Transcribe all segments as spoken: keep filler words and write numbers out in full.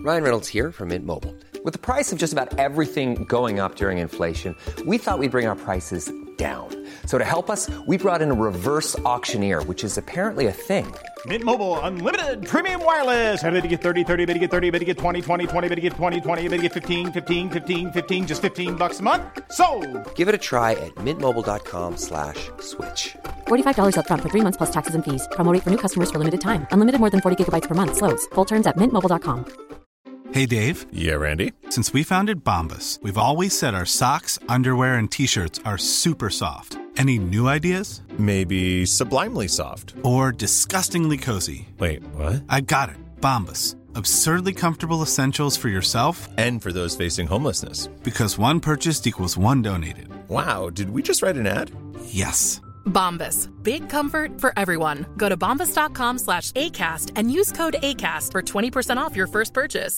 Ryan Reynolds here from Mint Mobile. With the price of just about everything going up during inflation, we thought we'd bring our prices down. So to help us, we brought in a reverse auctioneer, which is apparently a thing. Mint Mobile Unlimited Premium Wireless. How to get thirty, thirty, how to get thirty, how to get twenty, twenty, twenty, how to get twenty, twenty, how to get fifteen, fifteen, fifteen, fifteen, just fifteen bucks a month? Sold! Give it a try at mintmobile.com slash switch. forty-five dollars up front for three months plus taxes and fees. Promo rate for new customers for limited time. Unlimited more than forty gigabytes per month. Slows full terms at mint mobile dot com. Hey, Dave. Yeah, Randy. Since we founded Bombas, we've always said our socks, underwear, and T-shirts are super soft. Any new ideas? Maybe sublimely soft. Or disgustingly cozy. Wait, what? I got it. Bombas. Absurdly comfortable essentials for yourself and for those facing homelessness. Because one purchased equals one donated. Wow, did we just write an ad? Yes. Bombas. Big comfort for everyone. Go to bombas.com slash ACAST and use code ACAST for twenty percent off your first purchase.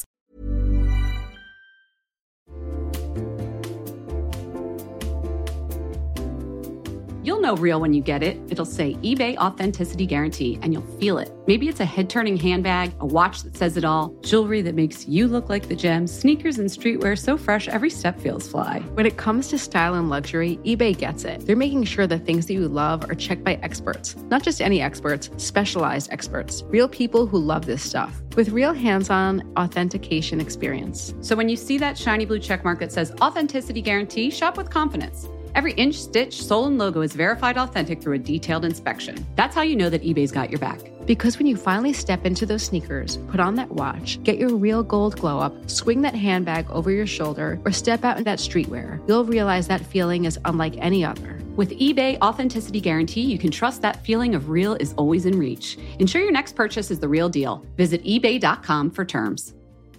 You'll know real when you get it. It'll say eBay Authenticity Guarantee, and you'll feel it. Maybe it's a head-turning handbag, a watch that says it all, jewelry that makes you look like the gem, sneakers and streetwear so fresh every step feels fly. When it comes to style and luxury, eBay gets it. They're making sure the things that you love are checked by experts. Not just any experts, specialized experts. Real people who love this stuff. With real hands-on authentication experience. So when you see that shiny blue checkmark that says Authenticity Guarantee, shop with confidence. Every inch, stitch, sole, and logo is verified authentic through a detailed inspection. That's how you know that eBay's got your back. Because when you finally step into those sneakers, put on that watch, get your real gold glow up, swing that handbag over your shoulder, or step out in that streetwear, you'll realize that feeling is unlike any other. With eBay Authenticity Guarantee, you can trust that feeling of real is always in reach. Ensure your next purchase is the real deal. Visit ebay dot com for terms.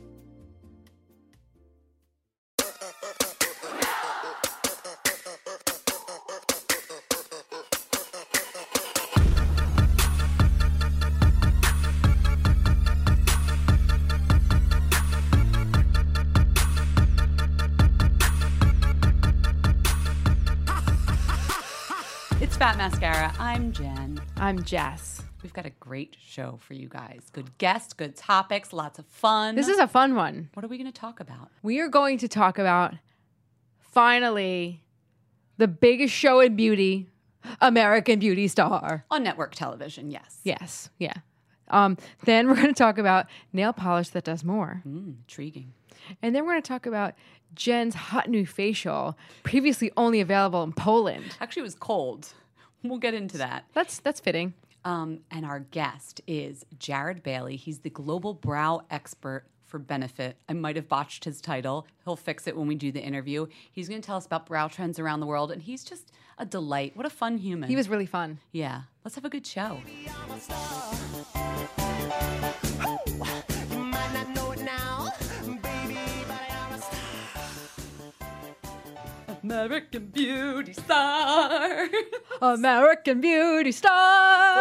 Fat Mascara. I'm Jen. I'm Jess. We've got a great show for you guys. Good guests, good topics, lots of fun. This is a fun one. What are we going to talk about? We are going to talk about, finally, the biggest show in beauty, American Beauty Star. On network television, yes. Yes, yeah. Um, then we're going to talk about nail polish that does more. Mm, intriguing. And then we're going to talk about Jen's hot new facial, previously only available in Poland. Actually, it was cold. We'll get into that. That's that's fitting. Um, and our guest is Jared Bailey. He's the global brow expert for Benefit. I might have botched his title. He'll fix it when we do the interview. He's going to tell us about brow trends around the world, and he's just a delight. What a fun human. He was really fun. Yeah. Let's have a good show. American Beauty Star. American Beauty Star.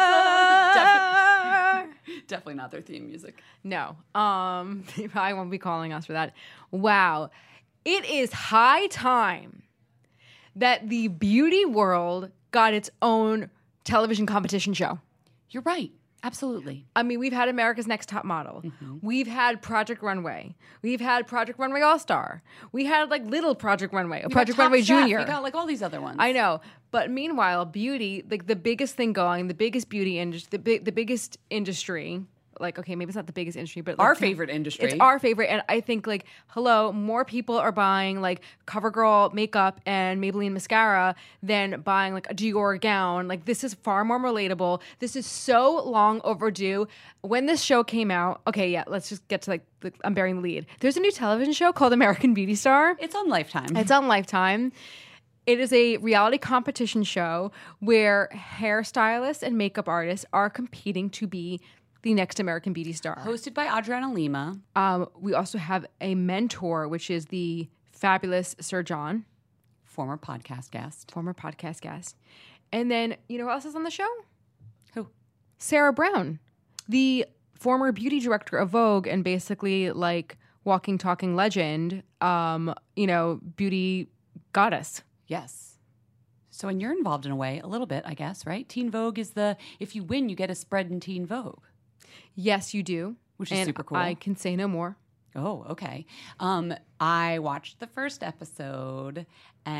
Definitely, definitely not their theme music. No. Um, I won't be calling us for that. Wow. It is high time that the beauty world got its own television competition show. You're right. Absolutely. I mean, we've had America's Next Top Model. Mm-hmm. We've had Project Runway. We've had Project Runway All-Star. We had like little Project Runway, or Project Runway Chef. Junior. We got like all these other ones. I know. But meanwhile, beauty, like the biggest thing going, the biggest beauty industry, the, big, the biggest industry, like, okay, maybe it's not the biggest industry, but like, our favorite industry. It's our favorite. And I think, like, hello, more people are buying like CoverGirl makeup and Maybelline mascara than buying like a Dior gown. Like, this is far more relatable. This is so long overdue. When this show came out, okay, yeah, let's just get to like, the, I'm bearing the lead. There's a new television show called American Beauty Star. It's on Lifetime. It's on Lifetime. It is a reality competition show where hairstylists and makeup artists are competing to be the next American Beauty Star. Hosted by Adriana Lima. Um, we also have a mentor, which is the fabulous Sir John. Former podcast guest. Former podcast guest. And then, you know who else is on the show? Who? Sarah Brown, the former beauty director of Vogue and basically like walking, talking legend, um, you know, beauty goddess. Yes. So, and you're involved in a way, a little bit, I guess, right? Teen Vogue is the, if you win, you get a spread in Teen Vogue. Yes, you do. which is and super cool. I can say no more. Oh, okay. Um, I watched the first episode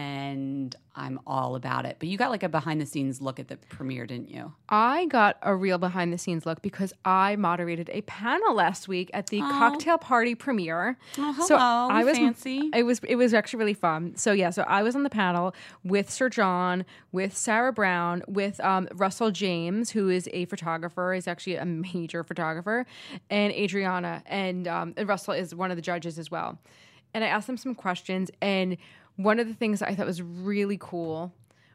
and I'm all about it. But you got like a behind the scenes look at the premiere, didn't you? I got a real behind the scenes look because I moderated a panel last week at the Oh. cocktail party premiere. Oh, hello. So I was Fancy. It was it was actually really fun. So yeah, so I was on the panel with Sir John, with Sarah Brown, with um, Russell James, who is a photographer. He's actually a major photographer, and Adriana, and, um, and Russell is one of the judges as well. And I asked them some questions, and one of the things I thought was really cool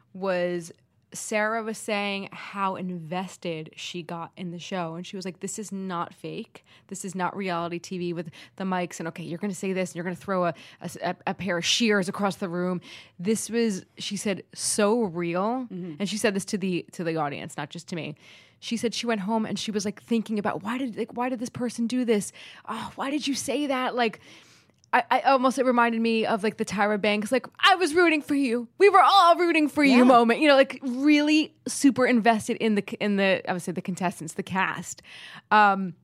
was Sarah was saying how invested she got in the show. And she was like, this is not fake. This is not reality T V with the mics and, okay, you're going to say this and you're going to throw a, a, a pair of shears across the room. This was, she said, so real. Mm-hmm. And she said this to the to the audience, not just to me. She said she went home and she was like thinking about why did like why did this person do this? Oh, why did you say that? Like, I, I almost, it reminded me of like the Tyra Banks, like, I was rooting for you. We were all rooting for you Yeah. moment. You know, like really super invested in the, in the, I would say the contestants, the cast. Um,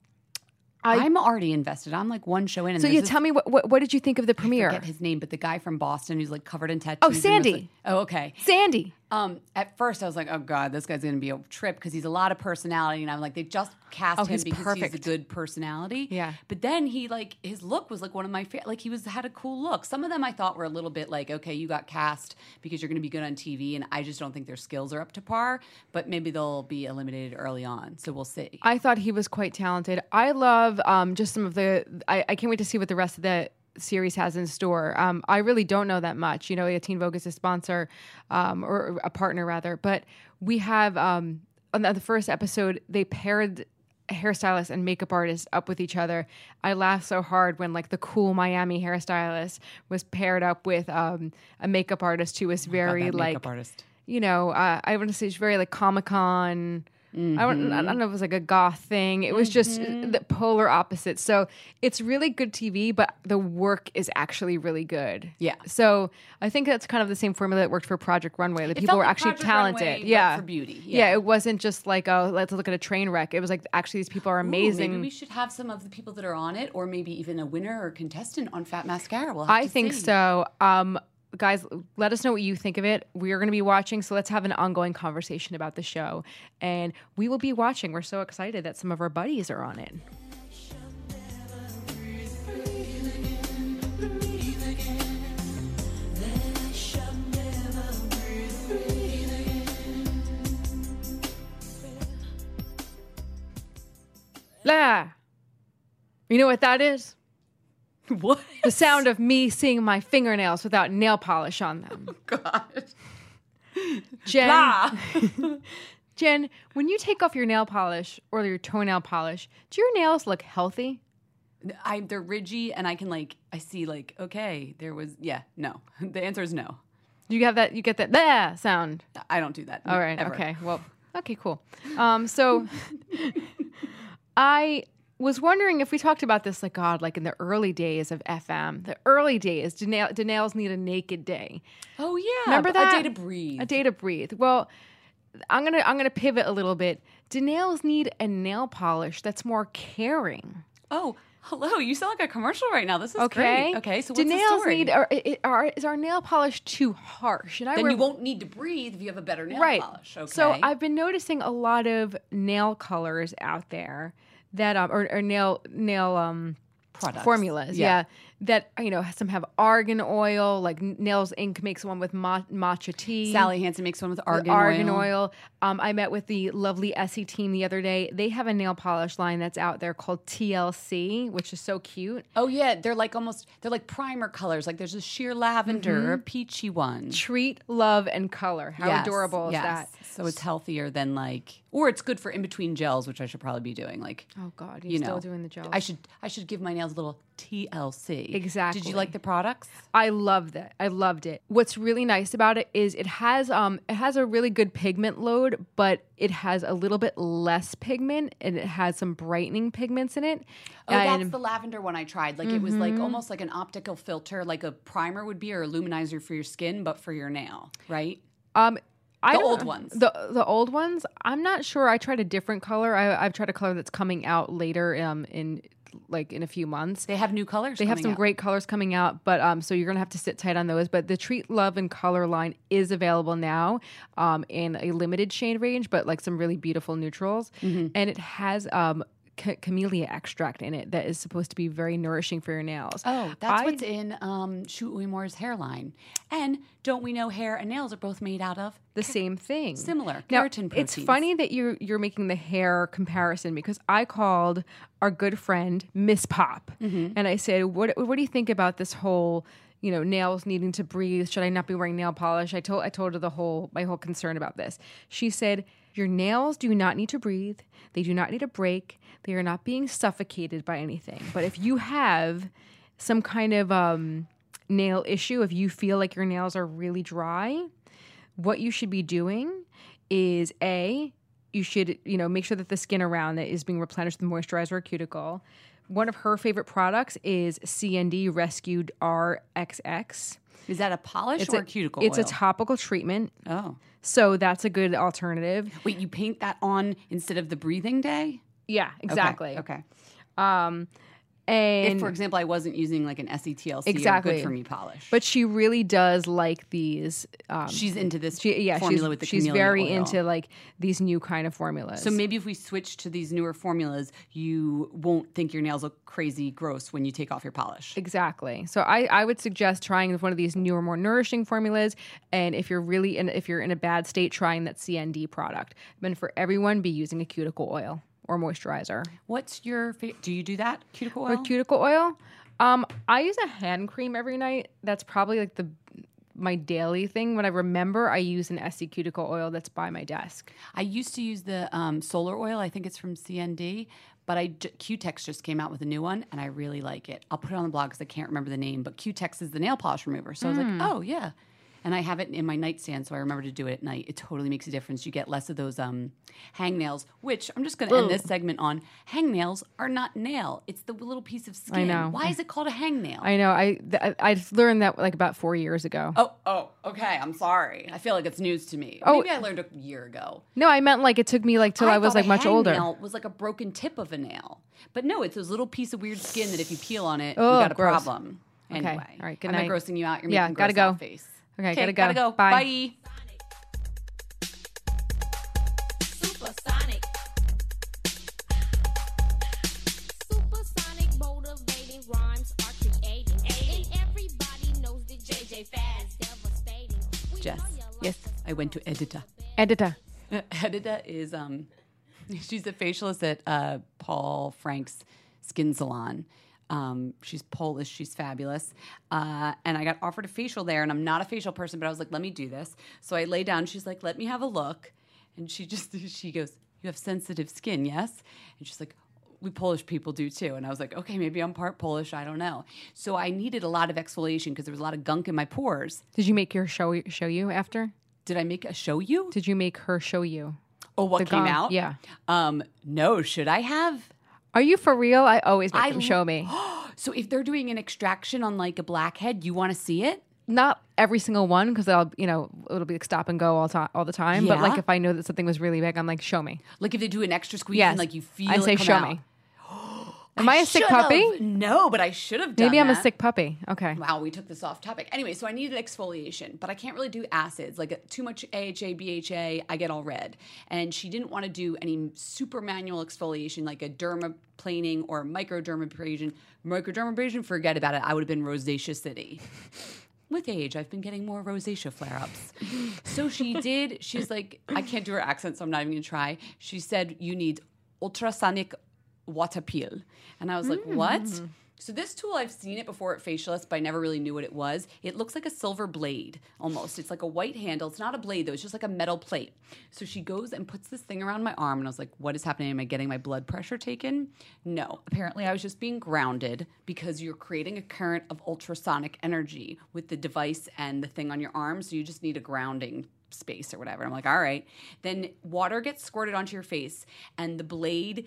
I, I'm already invested. I'm like one show in. And so there's yeah, this- tell me, what, what, what did you think of the I premiere? forget his name, but the guy from Boston who's like covered in tattoos. Oh, and was Sandy. like- oh, okay. Sandy. Um, at first I was like, oh God, this guy's going to be a trip because he's a lot of personality. And I'm like, they just cast Oh, him he's because he's perfect. a good personality. Yeah. But then he like, his look was like one of my favorite, like he was, had a cool look. Some of them I thought were a little bit like, okay, you got cast because you're going to be good on T V. And I just don't think their skills are up to par, but maybe they'll be eliminated early on. So we'll see. I thought he was quite talented. I love um, just some of the, I, I can't wait to see what the rest of the series has in store. Um, I really don't know that much. You know, Teen Vogue is a sponsor, um, or a partner rather, but we have, um, on the, the first episode, they paired hairstylist and makeup artist up with each other. I laughed so hard when like the cool Miami hairstylist was paired up with um, a makeup artist who was very that like, makeup artist. you know, uh, I want to say it's very like Comic-Con. Mm-hmm. I, don't, I don't know if it was like a goth thing. It was just the polar opposite. So it's really good T V, but the work is actually really good. Yeah. So I think that's kind of the same formula that worked for Project Runway. The It people felt were like actually Project talented. Runway, but yeah. for beauty. Yeah. Yeah. It wasn't just like, oh, let's look at a train wreck. It was like, actually, these people are Ooh, amazing. maybe we should have some of the people that are on it, or maybe even a winner or contestant on Fat Mascara. We'll have I to think see. so. Um, guys, let us know what you think of it. We are going to be watching, so let's have an ongoing conversation about the show. And we will be watching. We're so excited that some of our buddies are on it. La. You know what that is? What? The sound of me seeing my fingernails without nail polish on them. God. Jen, Blah. Jen, when you take off your nail polish or your toenail polish, do your nails look healthy? I, they're ridgy, and I can like, I see like, okay, there was, yeah, no. The answer is no. Do you have that? You get that blah sound? I don't do that. All right. ever. Okay. Well. Okay. Cool. Um. So, I was wondering if we talked about this, like God, like in the early days of F M, the early days, do, nail, do nails need a naked day? Oh yeah. Remember that? A day to breathe. A day to breathe. Well, I'm gonna I'm gonna pivot a little bit. Do nails need a nail polish that's more caring? Oh, hello. You sound like a commercial right now. This is Okay. great. Okay. So do what's the nails story? need? Are, are, is our nail polish too harsh? And I then re- you won't need to breathe if you have a better nail right. polish. Okay. So I've been noticing a lot of nail colors out there that um or, or nail nail um Products. formulas, Yeah. yeah. That, you know, some have argan oil, like Nails Incorporated makes one with ma- matcha tea. Sally Hansen makes one with argan, argan oil. oil. Um, I met with the lovely Essie team the other day. They have a nail polish line that's out there called T L C, which is so cute. Oh yeah, they're like almost they're like primer colors. Like there's a sheer lavender, Mm-hmm. or a peachy one. Treat, love, and color. How Yes, adorable is yes. that? So it's healthier than like, or it's good for in between gels, which I should probably be doing. Like, Oh God, you're you still know, doing the gels. I should I should give my nails a little T L C. Exactly. Did you like the products? I loved it. I loved it. What's really nice about it is it has um it has a really good pigment load, but it has a little bit less pigment and it has some brightening pigments in it. Oh, and that's the lavender one I tried. Like it was like almost like an optical filter, like a primer would be or a luminizer for your skin, but for your nail, right? um I The don't- old ones. The the old ones. I'm not sure. I tried a different color. I, I've tried a color that's coming out later um, in like in a few months. They have new colors They have coming some out. great colors coming out, but um, so you're gonna have to sit tight on those. But the Treat Love and Color line is available now, um, in a limited shade range, but like some really beautiful neutrals, Mm-hmm. and it has um. ca- camellia extract in it that is supposed to be very nourishing for your nails. Oh, that's I- what's in um, Shu Uemur's hairline. And don't we know hair and nails are both made out of the same thing. similar Now, keratin it's proteins? funny that you're you're making the hair comparison because I called our good friend Miss Pop Mm-hmm. and I said, "What what do you think about this whole, you know, nails needing to breathe? Should I not be wearing nail polish?" I told I told her the whole my whole concern about this. She said, "Your nails do not need to breathe. They do not need a break. They are not being suffocated by anything. But if you have some kind of um, nail issue, if you feel like your nails are really dry, what you should be doing is A, you should, you know, make sure that the skin around it is being replenished with moisturizer or cuticle. One of her favorite products is C N D Rescued R X X. Is that a polish It's or a a cuticle It's oil? a topical treatment. Oh. So that's a good alternative. Wait, you paint that on instead of the breathing day? Yeah, exactly. Okay. Um, and If, for example, I wasn't using like an S E T L C or Exactly. good for me polish. but she really does like these. Um, she's into this she, yeah, formula she's, with the she's camellia very oil. into like these new kind of formulas. So maybe if we switch to these newer formulas, you won't think your nails look crazy gross when you take off your polish. Exactly. So I, I would suggest trying one of these newer, more nourishing formulas. And if you're really in, if you're in a bad state, trying that C N D product. But for everyone, be using a cuticle oil or moisturizer. What's your favorite? Do you do that? Cuticle For oil? cuticle oil, um, I use a hand cream every night. That's probably like the my daily thing. When I remember, I use an Essie cuticle oil that's by my desk. I used to use the um, solar oil. I think it's from C N D. But I j- Q-Tex just came out with a new one, and I really like it. I'll put it on the blog because I can't remember the name. But Q-Tex is the nail polish remover. So I was like, oh, yeah. And I have it in my nightstand, so I remember to do it at night. It totally makes a difference. You get less of those um, hangnails, which I'm just going to end this segment on. Hangnails are not nail. It's the little piece of skin. I know. Why is it called a hangnail? I know. I th- I learned that like about four years ago. Oh, oh, okay. I'm sorry. I feel like it's news to me. Oh. Maybe I learned a year ago. No, I meant like it took me like till I, was thought like a much older. hangnail was like a broken tip of a nail, but no, it's those little piece of weird skin that if you peel on it, Oh, you got a gross. problem. Okay. Anyway, All right, good am I night. grossing you out? You're Yeah, making gotta gross go. out face. Okay, gotta go. Gotta go. Bye. Bye. Supersonic. Supersonic motivating rhymes are creating. And everybody knows that J J Faz devastating. We Jess, know you like yes, the I went to Edita. Editor. Edita is um, she's a facialist at uh, Paul Frank's skin salon. Um, she's Polish. She's fabulous. Uh, and I got offered a facial there, and I'm not a facial person, but I was like, let me do this. So I lay down. She's like, let me have a look. And she just, she goes, you have sensitive skin, yes? And she's like, we Polish people do too. And I was like, okay, maybe I'm part Polish. I don't know. So I needed a lot of exfoliation because there was a lot of gunk in my pores. Did you make her show show you after? Did I make a show you? Did you make her show you? Oh, what The came gunk, out? yeah. Um, no, should I have? Are you for real? I always make I them lo- show me. So if they're doing an extraction on like a blackhead, you want to see it? Not every single one because I'll, you know, it'll be like stop and go all time all the time. But like Yeah? if I know that something was really big, I'm like, show me. Like if they do an extra squeeze Yes. and like you feel I it say, come show out. me. Am I, a sick should've. puppy? No, but I should have done Maybe I'm a that. sick puppy. Okay. Wow, we took this off topic. Anyway, so I needed exfoliation, but I can't really do acids. Like uh, too much A H A, B H A, I get all red. And she didn't want to do any super manual exfoliation like a dermaplaning or microdermabrasion. Microdermabrasion, forget about it. I would have been Rosacea City. With age, I've been getting more rosacea flare-ups. So she did, she's like, I can't do her accent, so I'm not even going to try. She said, you need ultrasonic water peel. And I was like, what? So this tool, I've seen it before at Facialist, but I never really knew what it was. It looks like a silver blade, almost. It's like a white handle. It's not a blade, though. It's just like a metal plate. So she goes and puts this thing around my arm, and I was like, what is happening? Am I getting my blood pressure taken? No. Apparently, I was just being grounded because you're creating a current of ultrasonic energy with the device and the thing on your arm, so you just need a grounding space or whatever. I'm like, all right. Then water gets squirted onto your face, and the blade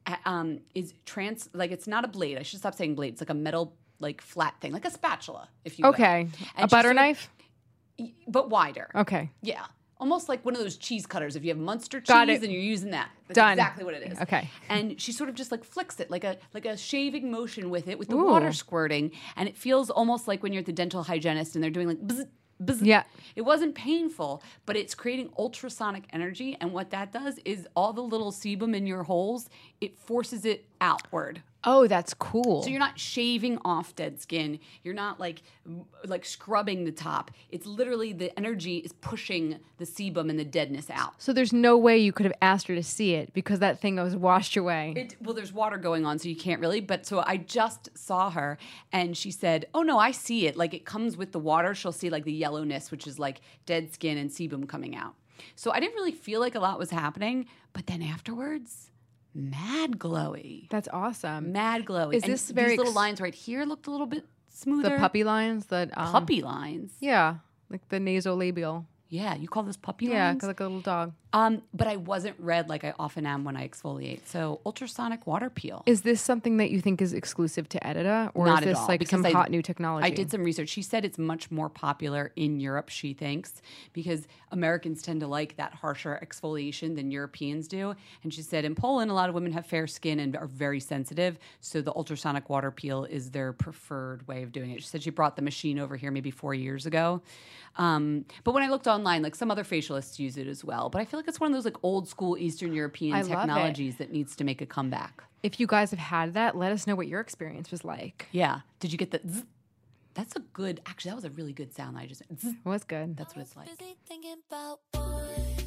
um, is trans, like it's not a blade. I should stop saying blade. It's like a metal, like flat thing, like a spatula, if you will. Okay. And A she butter sort of- knife? but wider. Okay. Yeah. almost like one of those cheese cutters. If you have Munster cheese Got it. and you're using that, that's Done. exactly what it is. Okay. And she sort of just like flicks it like a like a shaving motion with it, with the Ooh. water squirting, and it feels almost like when you're at the dental hygienist and they're doing like bzz, bzz. Yeah. It wasn't painful, but it's creating ultrasonic energy, and what that does is all the little sebum in your holes, it forces it outward. Oh, that's cool. So you're not shaving off dead skin. You're not like m- like scrubbing the top. It's literally the energy is pushing the sebum and the deadness out. So there's no way you could have asked her to see it because that thing was washed away. It, well, there's water going on, so you can't really. But so I just saw her, and she said, "Oh no, I see it. Like it comes with the water. She'll see like the yellowness, which is like dead skin and sebum coming out." So I didn't really feel like a lot was happening, but then afterwards. Mad glowy. That's awesome. Mad glowy. Is And this very these little ex- lines right here looked a little bit smoother. The puppy lines? That um, Puppy lines. Yeah, like the nasolabial. Yeah, you call this puppy Yeah, lines? like a little dog. Um, but I wasn't red like I often am when I exfoliate. So ultrasonic water peel. Is this something that you think is exclusive to Edita, or Not is at this all, like because some I- hot new technology? I did some research. She said it's much more popular in Europe, she thinks, because Americans tend to like that harsher exfoliation than Europeans do. And she said in Poland, a lot of women have fair skin and are very sensitive. So the ultrasonic water peel is their preferred way of doing it. She said she brought the machine over here maybe four years ago. Um, but when I looked online, like some other facialists use it as well. But I feel like it's one of those like old school Eastern European I love it. technologies that needs to make a comeback. If you guys have had that, let us know what your experience was like. Yeah. Did you get the zzz? That's a good, actually, that was a really good sound I just, zzz. It was good. That's what it's like. Busy thinking about boys,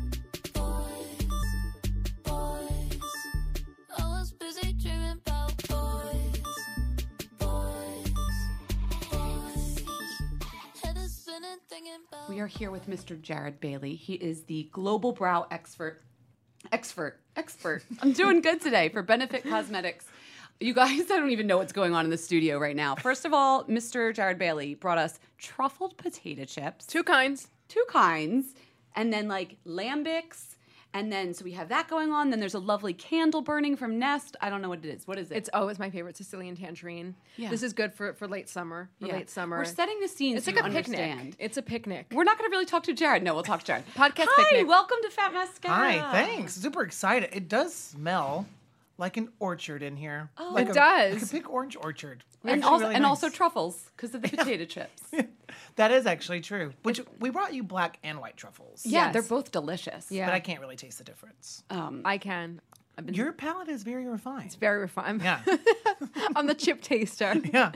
boys, boys. I was busy dreaming about boys, boys, boys. Head is spinning thinking about. We are here with Mister Jared Bailey. He is the global brow expert. Expert. Expert. I'm doing good today for Benefit Cosmetics. You guys, I don't even know what's going on in the studio right now. First of all, Mister Jared Bailey brought us truffled potato chips. Two kinds. Two kinds. And then like lambics. And then, so we have that going on. Then there's a lovely candle burning from Nest. I don't know what it is. What is it? It's oh, it's my favorite Sicilian tangerine. Yeah. This is good for, for late summer. For Yeah. late summer. We're setting the scene It's so like you a picnic. understand. It's a picnic. We're not going to really talk to Jared. No, we'll talk to Jared. Podcast Hi, picnic. welcome to Fat Mascara. Hi, thanks. Super excited. It does smell like an orchard in here. Oh, like it a, does. Like a big orange orchard. And Actually also, really and nice. also truffles because of the potato chips. That is actually true. Which we brought you black and white truffles. Yeah, Yes. they're both delicious. Yeah. But I can't really taste the difference. Um, I can. I've been Your palate is very refined. very refined. Yeah. I'm the chip taster. Yeah.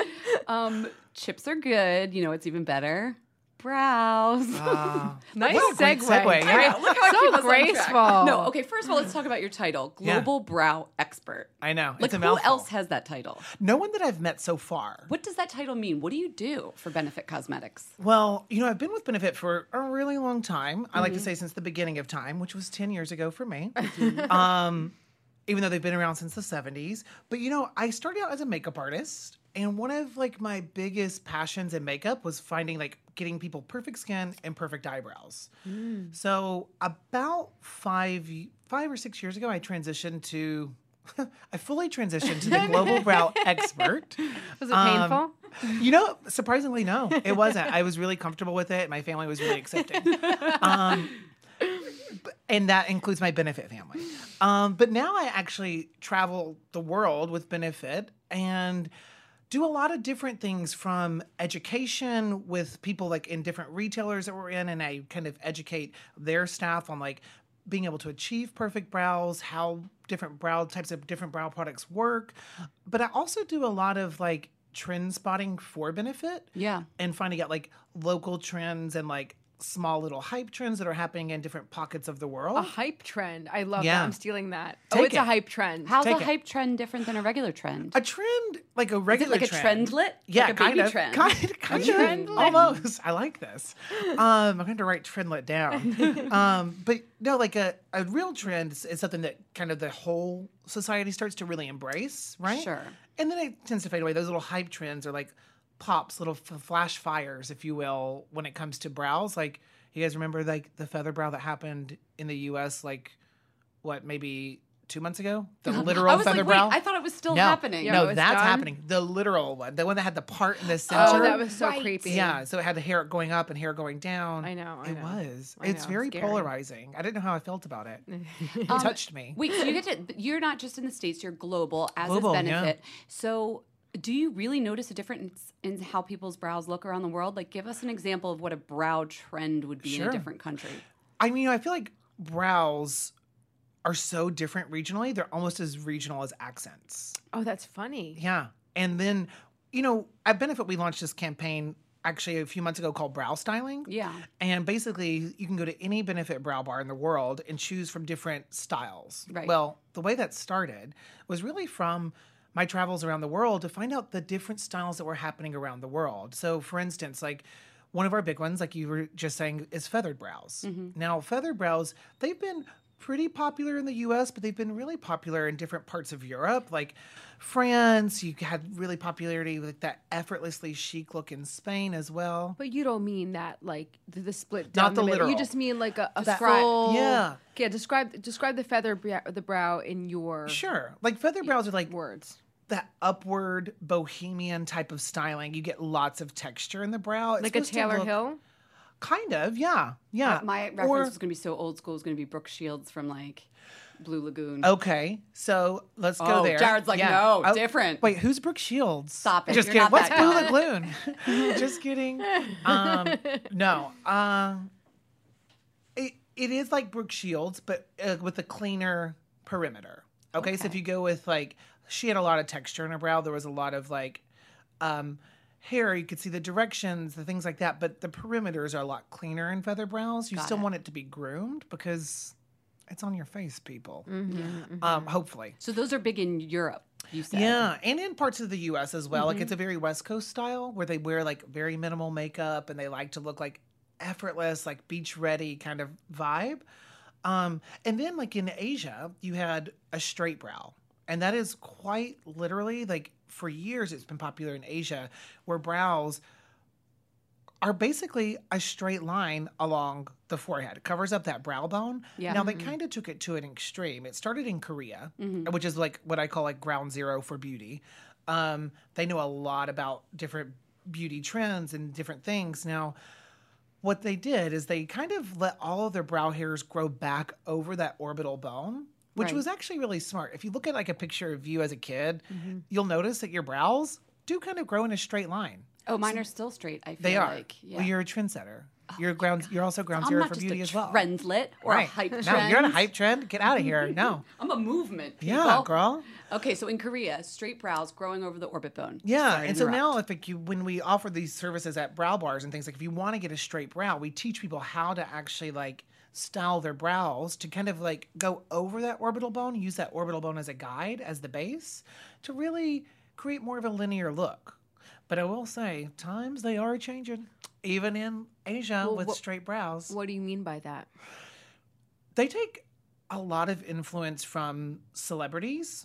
um, chips are good. You know what's even better? Brows. Uh, Nice what a great segue. segue, yeah. Look how I So keep us on track. graceful. No, okay. First of all, let's talk about your title, Yeah. Global Brow Expert. I know. Like It's a who mouthful. else has that title? No one that I've met so far. What does that title mean? What do you do for Benefit Cosmetics? Well, you know, I've been with Benefit for a really long time. I like to say since the beginning of time, which was ten years ago for me. um, even though they've been around since the seventies. But, you know, I started out as a makeup artist. And one of like my biggest passions in makeup was finding like getting people perfect skin and perfect eyebrows. So about five, five or six years ago, I transitioned to, I fully transitioned to the Global Brow Expert. Was it painful? You know, surprisingly, no, it wasn't. I was really comfortable with it. My family was really accepting. Um, b- and that includes my Benefit family. Um, but now I actually travel the world with Benefit and do a lot of different things, from education with people like in different retailers that we're in. And I kind of educate their staff on like being able to achieve perfect brows, how different brow types of different brow products work. But I also do a lot of like trend spotting for Benefit. Yeah. And finding out like local trends and like small little hype trends that are happening in different pockets of the world. A hype trend. I love Yeah. that. I'm stealing that. oh, Take it's a it. hype trend. How's Take a it. hype trend different than a regular trend? A trend, like a Is it regular like a trend. trendlet? Yeah, like a kind baby of. trend. Kind, kind of. trendlet. Almost. I like this. Um, I'm going to write trendlet down. um, but no, like a, a real trend is, is something that kind of the whole society starts to really embrace, right? Sure. And then it tends to fade away. Those little hype trends are like pops, little f- flash fires, if you will, when it comes to brows. Like, you guys remember like the feather brow that happened in the U S like, what, maybe two months ago. The literal I was feather like, brow. wait, I thought it was still no, happening. Yeah, no, it was that's done? happening. The literal one, the one that had the part in the center. Oh, that was so Right. creepy. Yeah, so it had the hair going up and hair going down. I know, I it know. was. I it's know, very scary. polarizing. I didn't know how I felt about it. It Um, touched me. Wait, so you get to, you're not just in the States, you're global, as Global, is yeah. Benefit. So do you really notice a difference in how people's brows look around the world? Like, give us an example of what a brow trend would be in Sure. a different country. I mean, I feel like brows are so different regionally. They're almost as regional as accents. Oh, that's funny. Yeah. And then, you know, at Benefit, we launched this campaign actually a few months ago called Brow Styling. Yeah. And basically, you can go to any Benefit brow bar in the world and choose from different styles. Right. Well, the way that started was really from my travels around the world to find out the different styles that were happening around the world. So, for instance, like one of our big ones, like you were just saying, is feathered brows. Now, feathered brows, they've been pretty popular in the U S, but they've been really popular in different parts of Europe, like France. You had really popularity with that effortlessly chic look in Spain as well. But you don't mean that like the, the split Not down the the, middle. You literal. just mean like a, a That- full. yeah. Yeah. Describe describe the feather brow, the brow in your Sure. Like feather brows are like words. that upward bohemian type of styling. You get lots of texture in the brow. It's Like a supposed to Taylor look- Hill. Kind of, yeah. Yeah. My reference Or- was going to be so old school. It's going to be Brooke Shields from like Blue Lagoon. Okay, so let's go Oh, there. Jared's like, no, different. Wait, who's Brooke Shields? Stop it, Just you're kidding. not What's that Blue young. Lagoon? Just kidding. Um, no, um, it it is like Brooke Shields, but uh, with a cleaner perimeter. Okay? so if you go with like, she had a lot of texture in her brow. There was a lot of like, um, hair. You could see the directions, the things like that. But the perimeters are a lot cleaner in feather brows. You Got still it. want it to be groomed because it's on your face, people. Mm-hmm, Um, hopefully. So those are big in Europe, you said. Yeah, and in parts of the U S as well. Like it's a very West Coast style where they wear like very minimal makeup and they like to look like effortless, like beach ready kind of vibe. Um, and then like in Asia, you had a straight brow. And that is quite literally like for years it's been popular in Asia where brows are basically a straight line along the forehead. It covers up that brow bone. Yeah. Now, they kind of took it to an extreme. It started in Korea, which is like what I call like ground zero for beauty. Um, they know a lot about different beauty trends and different things. Now, what they did is they kind of let all of their brow hairs grow back over that orbital bone, which Right. was actually really smart. If you look at like a picture of you as a kid, you'll notice that your brows do kind of grow in a straight line. Oh, mine are still straight, I feel They are. like. Yeah. Well, you're a trendsetter. You're ground. You're also ground I'm zero not for just beauty a as well. trendlet or a Right. hype trend. No, you're on a hype trend. Get out of here. No. I'm a movement, people. Yeah, girl. Okay, so in Korea, straight brows growing over the orbit bone. Yeah, Sorry to and so interrupt. now, if like you, when we offer these services at brow bars and things, like if you want to get a straight brow, we teach people how to actually like style their brows to kind of like go over that orbital bone, use that orbital bone as a guide, as the base, to really create more of a linear look. But I will say, times they are changing, even in Asia Well, with what- straight brows. What do you mean by that? They take a lot of influence from celebrities.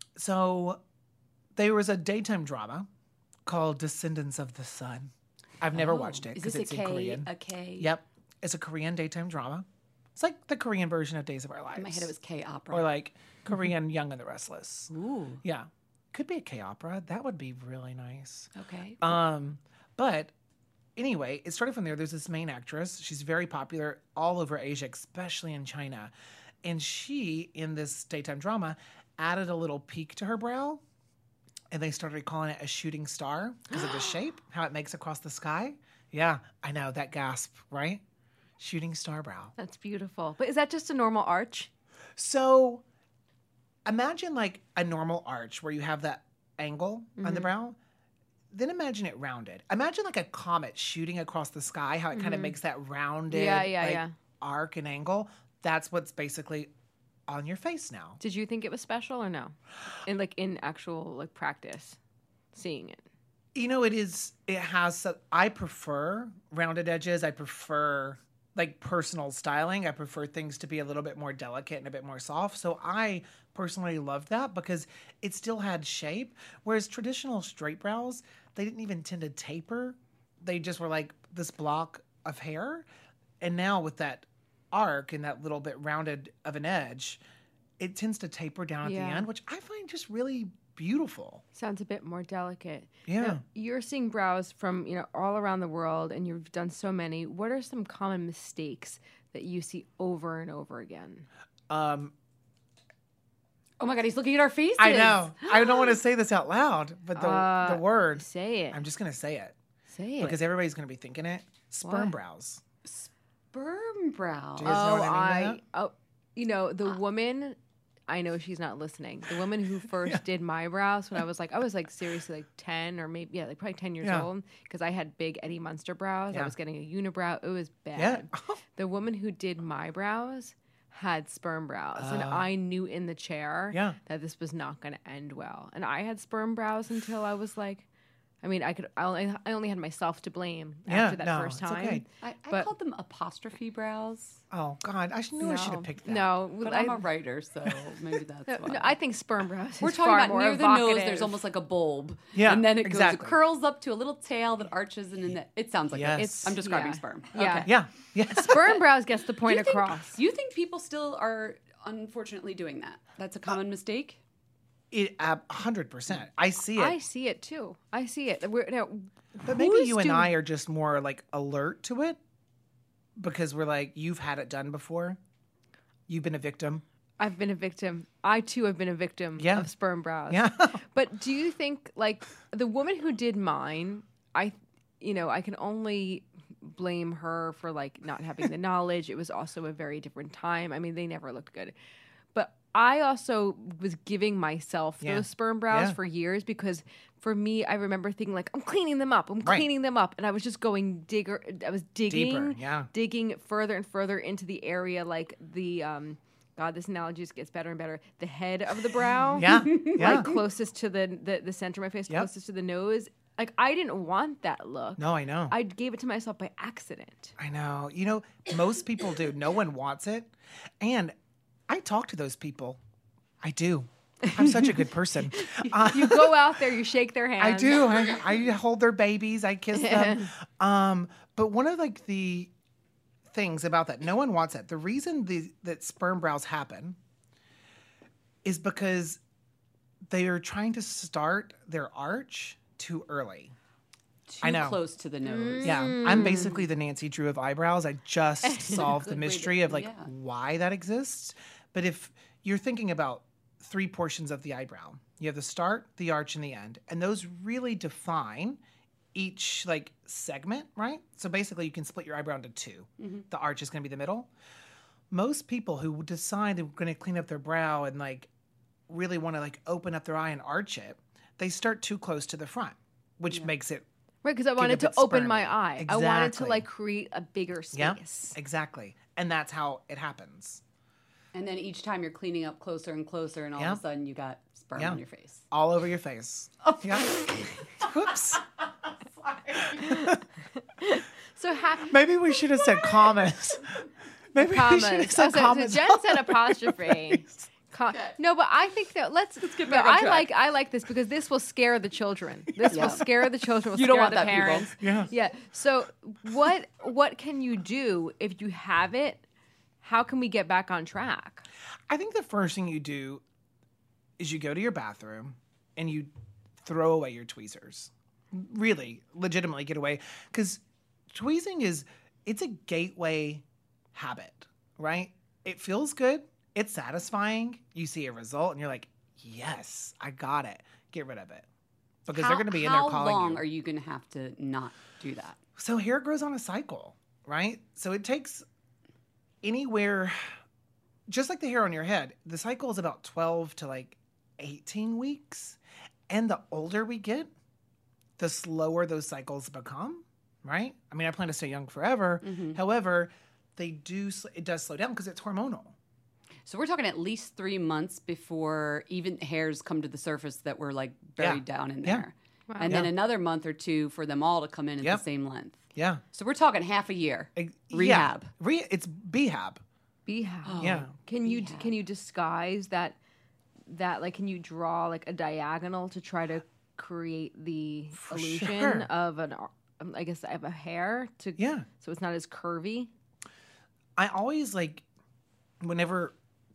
So there was a daytime drama called Descendants of the Sun. I've never Oh, watched it Is because this a it's in K? Korean. A K? Yep. It's a Korean daytime drama. It's like the Korean version of Days of Our Lives. In my head, it was K opera. Or like Korean Young and the Restless. Ooh. Yeah. Could be a K opera. That would be really nice. Okay. Um, but anyway, it started from there. There's this main actress. She's very popular all over Asia, especially in China. And she, in this daytime drama, added a little peak to her brow. And they started calling it a shooting star because of the shape, how it makes across the sky. Yeah, I know, that gasp, right? Shooting star brow. That's beautiful. But is that just a normal arch? So imagine like a normal arch where you have that angle on Mm-hmm. the brow. Then imagine it rounded. Imagine like a comet shooting across the sky, how it kind of makes that rounded Mm-hmm. Yeah, yeah, like, yeah. arc and angle. That's what's basically on your face now. Did you think it was special or no? In like in actual like practice, seeing it. You know, it is, it has, so- I prefer rounded edges. I prefer like personal styling. I prefer things to be a little bit more delicate and a bit more soft. So I personally loved that because it still had shape. Whereas traditional straight brows, they didn't even tend to taper. They just were like this block of hair. And now with that arc and that little bit rounded of an edge, it tends to taper down at Yeah. the end, which I find just really beautiful. Sounds a bit more delicate. Yeah. Now, you're seeing brows from, you know, all around the world, and you've done so many. What are some common mistakes that you see over and over again? Um, Oh my God, he's looking at our faces. I know. I don't want to say this out loud, but the Uh, the word, Say it. I'm just going to say it Say it. because everybody's going to be thinking it. Sperm What? brows. Sperm brow. Do you guys know oh, what I mean by I, that? oh, you know, the woman, I know she's not listening. The woman who first did my brows when I was like, I was like seriously like ten or maybe, yeah, like probably ten years Yeah. old because I had big Eddie Munster brows. I Yeah. was getting a unibrow. It was bad. Yeah. The woman who did my brows had sperm brows, and I knew in the chair Yeah. that this was not going to end well. And I had sperm brows until I was like, I mean, I could. I only, I only had myself to blame Yeah, after that no, first it's time. okay. I, I But- called them apostrophe brows, Oh, God. I sh- knew I should have picked that. No, but I, I'm a writer, so maybe that's no, why. no, I think sperm brows. We're is talking far about more near the nose. evocative. There's almost like a bulb, Yeah, and then it exactly. goes, it curls up to a little tail that arches, and then it sounds like Yes. it. It's, I'm describing Yeah. sperm. Yeah. Okay. Yeah. Yeah. Sperm brows gets the point You think- across. You think people still are unfortunately doing that? That's a common mistake. It, a hundred percent. I see it. I see it too. I see it. We're, now, But maybe who's you and doing- I are just more like alert to it because we're like, you've had it done before. You've been a victim. I've been a victim. I too have been a victim Yeah. of sperm brows. Yeah. But do you think, like, the woman who did mine, I, you know, I can only blame her for, like, not having the knowledge. It was also a very different time. I mean, they never looked good. But I also was giving myself Yeah. those sperm brows Yeah. for years because for me, I remember thinking, like, I'm cleaning them up. I'm Right. cleaning them up. And I was just going digger. I was digging, Deeper, yeah. digging further and further into the area, like the, um, God, this analogy just gets better and better. The head of the brow. Yeah. Yeah. Like closest to the, the, the center of my face, Yep. closest to the nose. Like, I didn't want that look. No, I know. I gave it to myself by accident. I know. You know, most people do. No one wants it. And I talk to those people. I do. I'm such a good person. Uh, You go out there, you shake their hands. I do. I, I hold their babies. I kiss them. Um, but one of like the things about that, no one wants it. The reason the, that sperm brows happen is because they are trying to start their arch too early. Too I know. close to the nose. Yeah, I'm basically the Nancy Drew of eyebrows. I just solved the Good way to- mystery of like yeah. why that exists. But if you're thinking about three portions of the eyebrow, you have the start, the arch, and the end, and those really define each like segment, right? So basically, you can split your eyebrow into two. The arch is going to be the middle. Most people who decide they're going to clean up their brow and like really want to like open up their eye and arch it, they start too close to the front, which makes it Right, because I Get a wanted to bit open spermy. my eye. I wanted to Exactly. like create a bigger Yeah, space. exactly. And that's how it happens. And then each time you're cleaning up closer and closer, and all Yeah. of a sudden you got sperm Yeah. on your face. All over your face. Yeah. Whoops. So ha- Maybe we should have said commas. Maybe we should have commas. said Oh, so, commas. so Jen said apostrophe. Com- No, but I think that let's let's get no, back on I track. like I like this because this will scare the children. This Yeah. will scare the children. Will You scare don't want the that, people. parents. Yeah. Yeah. So what what can you do if you have it? How can we get back on track? I think the first thing you do is you go to your bathroom and you throw away your tweezers. Really, legitimately get away. Because tweezing is, it's a gateway habit, right? It feels good. It's satisfying. You see a result and you're like, yes, I got it. Get rid of it. Because how, they're going to be in there How calling long you. are you going to have to not do that? So hair grows on a cycle, right? So it takes anywhere, just like the hair on your head, the cycle is about twelve to like eighteen weeks. And the older we get, the slower those cycles become, right? I mean, I plan to stay young forever. However, they do, sl- it does slow down because it's hormonal. So we're talking at least three months before even hairs come to the surface that were like buried Yeah. down in Yeah. there. And then Yeah. another month or two for them all to come in at Yep. the same length. Yeah. So we're talking half a year. Ex- Rehab. Yeah. Re- it's B-hab. Behab. Yeah. Can you can you disguise that that like can you draw like a diagonal to try to create the illusion sure. of an ar- um, I guess of a hair to Yeah. so it's not as curvy. I always like, whenever,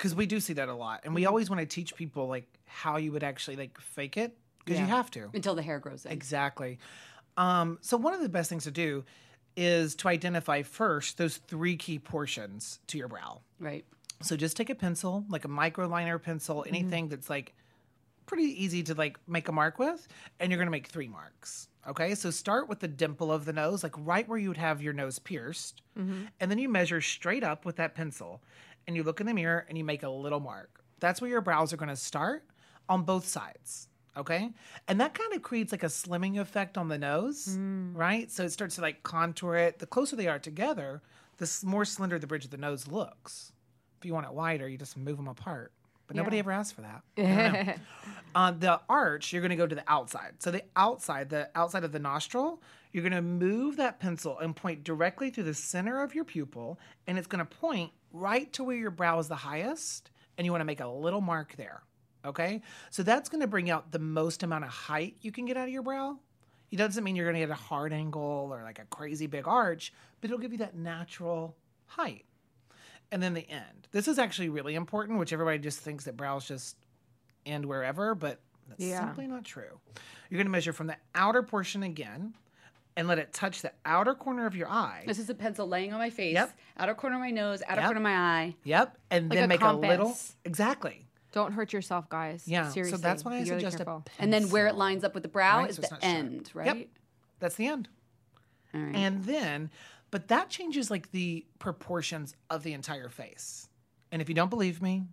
because we do see that a lot. And we always want to teach people like how you would actually like fake it because Yeah. you have to. Until the hair grows in. Exactly. Um, so one of the best things to do is to identify first those three key portions to your brow. Right. So just take a pencil, like a micro liner pencil, anything that's like pretty easy to like make a mark with, and you're going to make three marks. Okay? So start with the dimple of the nose, like right where you would have your nose pierced. And then you measure straight up with that pencil, and you look in the mirror and you make a little mark. That's where your brows are going to start on both sides. Okay? And that kind of creates like a slimming effect on the nose, right? So it starts to like contour it. The closer they are together, the s- more slender the bridge of the nose looks. If you want it wider, you just move them apart. But nobody Yeah. ever asked for that. I don't know. On the arch, you're going to go to the outside. So the outside, the outside of the nostril, you're going to move that pencil and point directly through the center of your pupil, and it's going to point right to where your brow is the highest, and you want to make a little mark there. Okay? So that's going to bring out the most amount of height you can get out of your brow. It doesn't mean you're going to get a hard angle or like a crazy big arch, but it'll give you that natural height. And then the end. This is actually really important, which everybody just thinks that brows just end wherever, but that's Yeah. simply not true. You're going to measure from the outer portion again and let it touch the outer corner of your eye. This is a pencil laying on my face, Yep. outer corner of my nose, outer Yep. corner of my eye. Yep. And Like then a make a little. compass. Exactly. Don't hurt yourself, guys. Yeah. Seriously. So that's why I Be really suggest a careful. pencil. And then where it lines up with the brow Right, is so it's the not sharp. end, right? Yep. That's the end. All right. And then, but that changes like the proportions of the entire face. And if you don't believe me,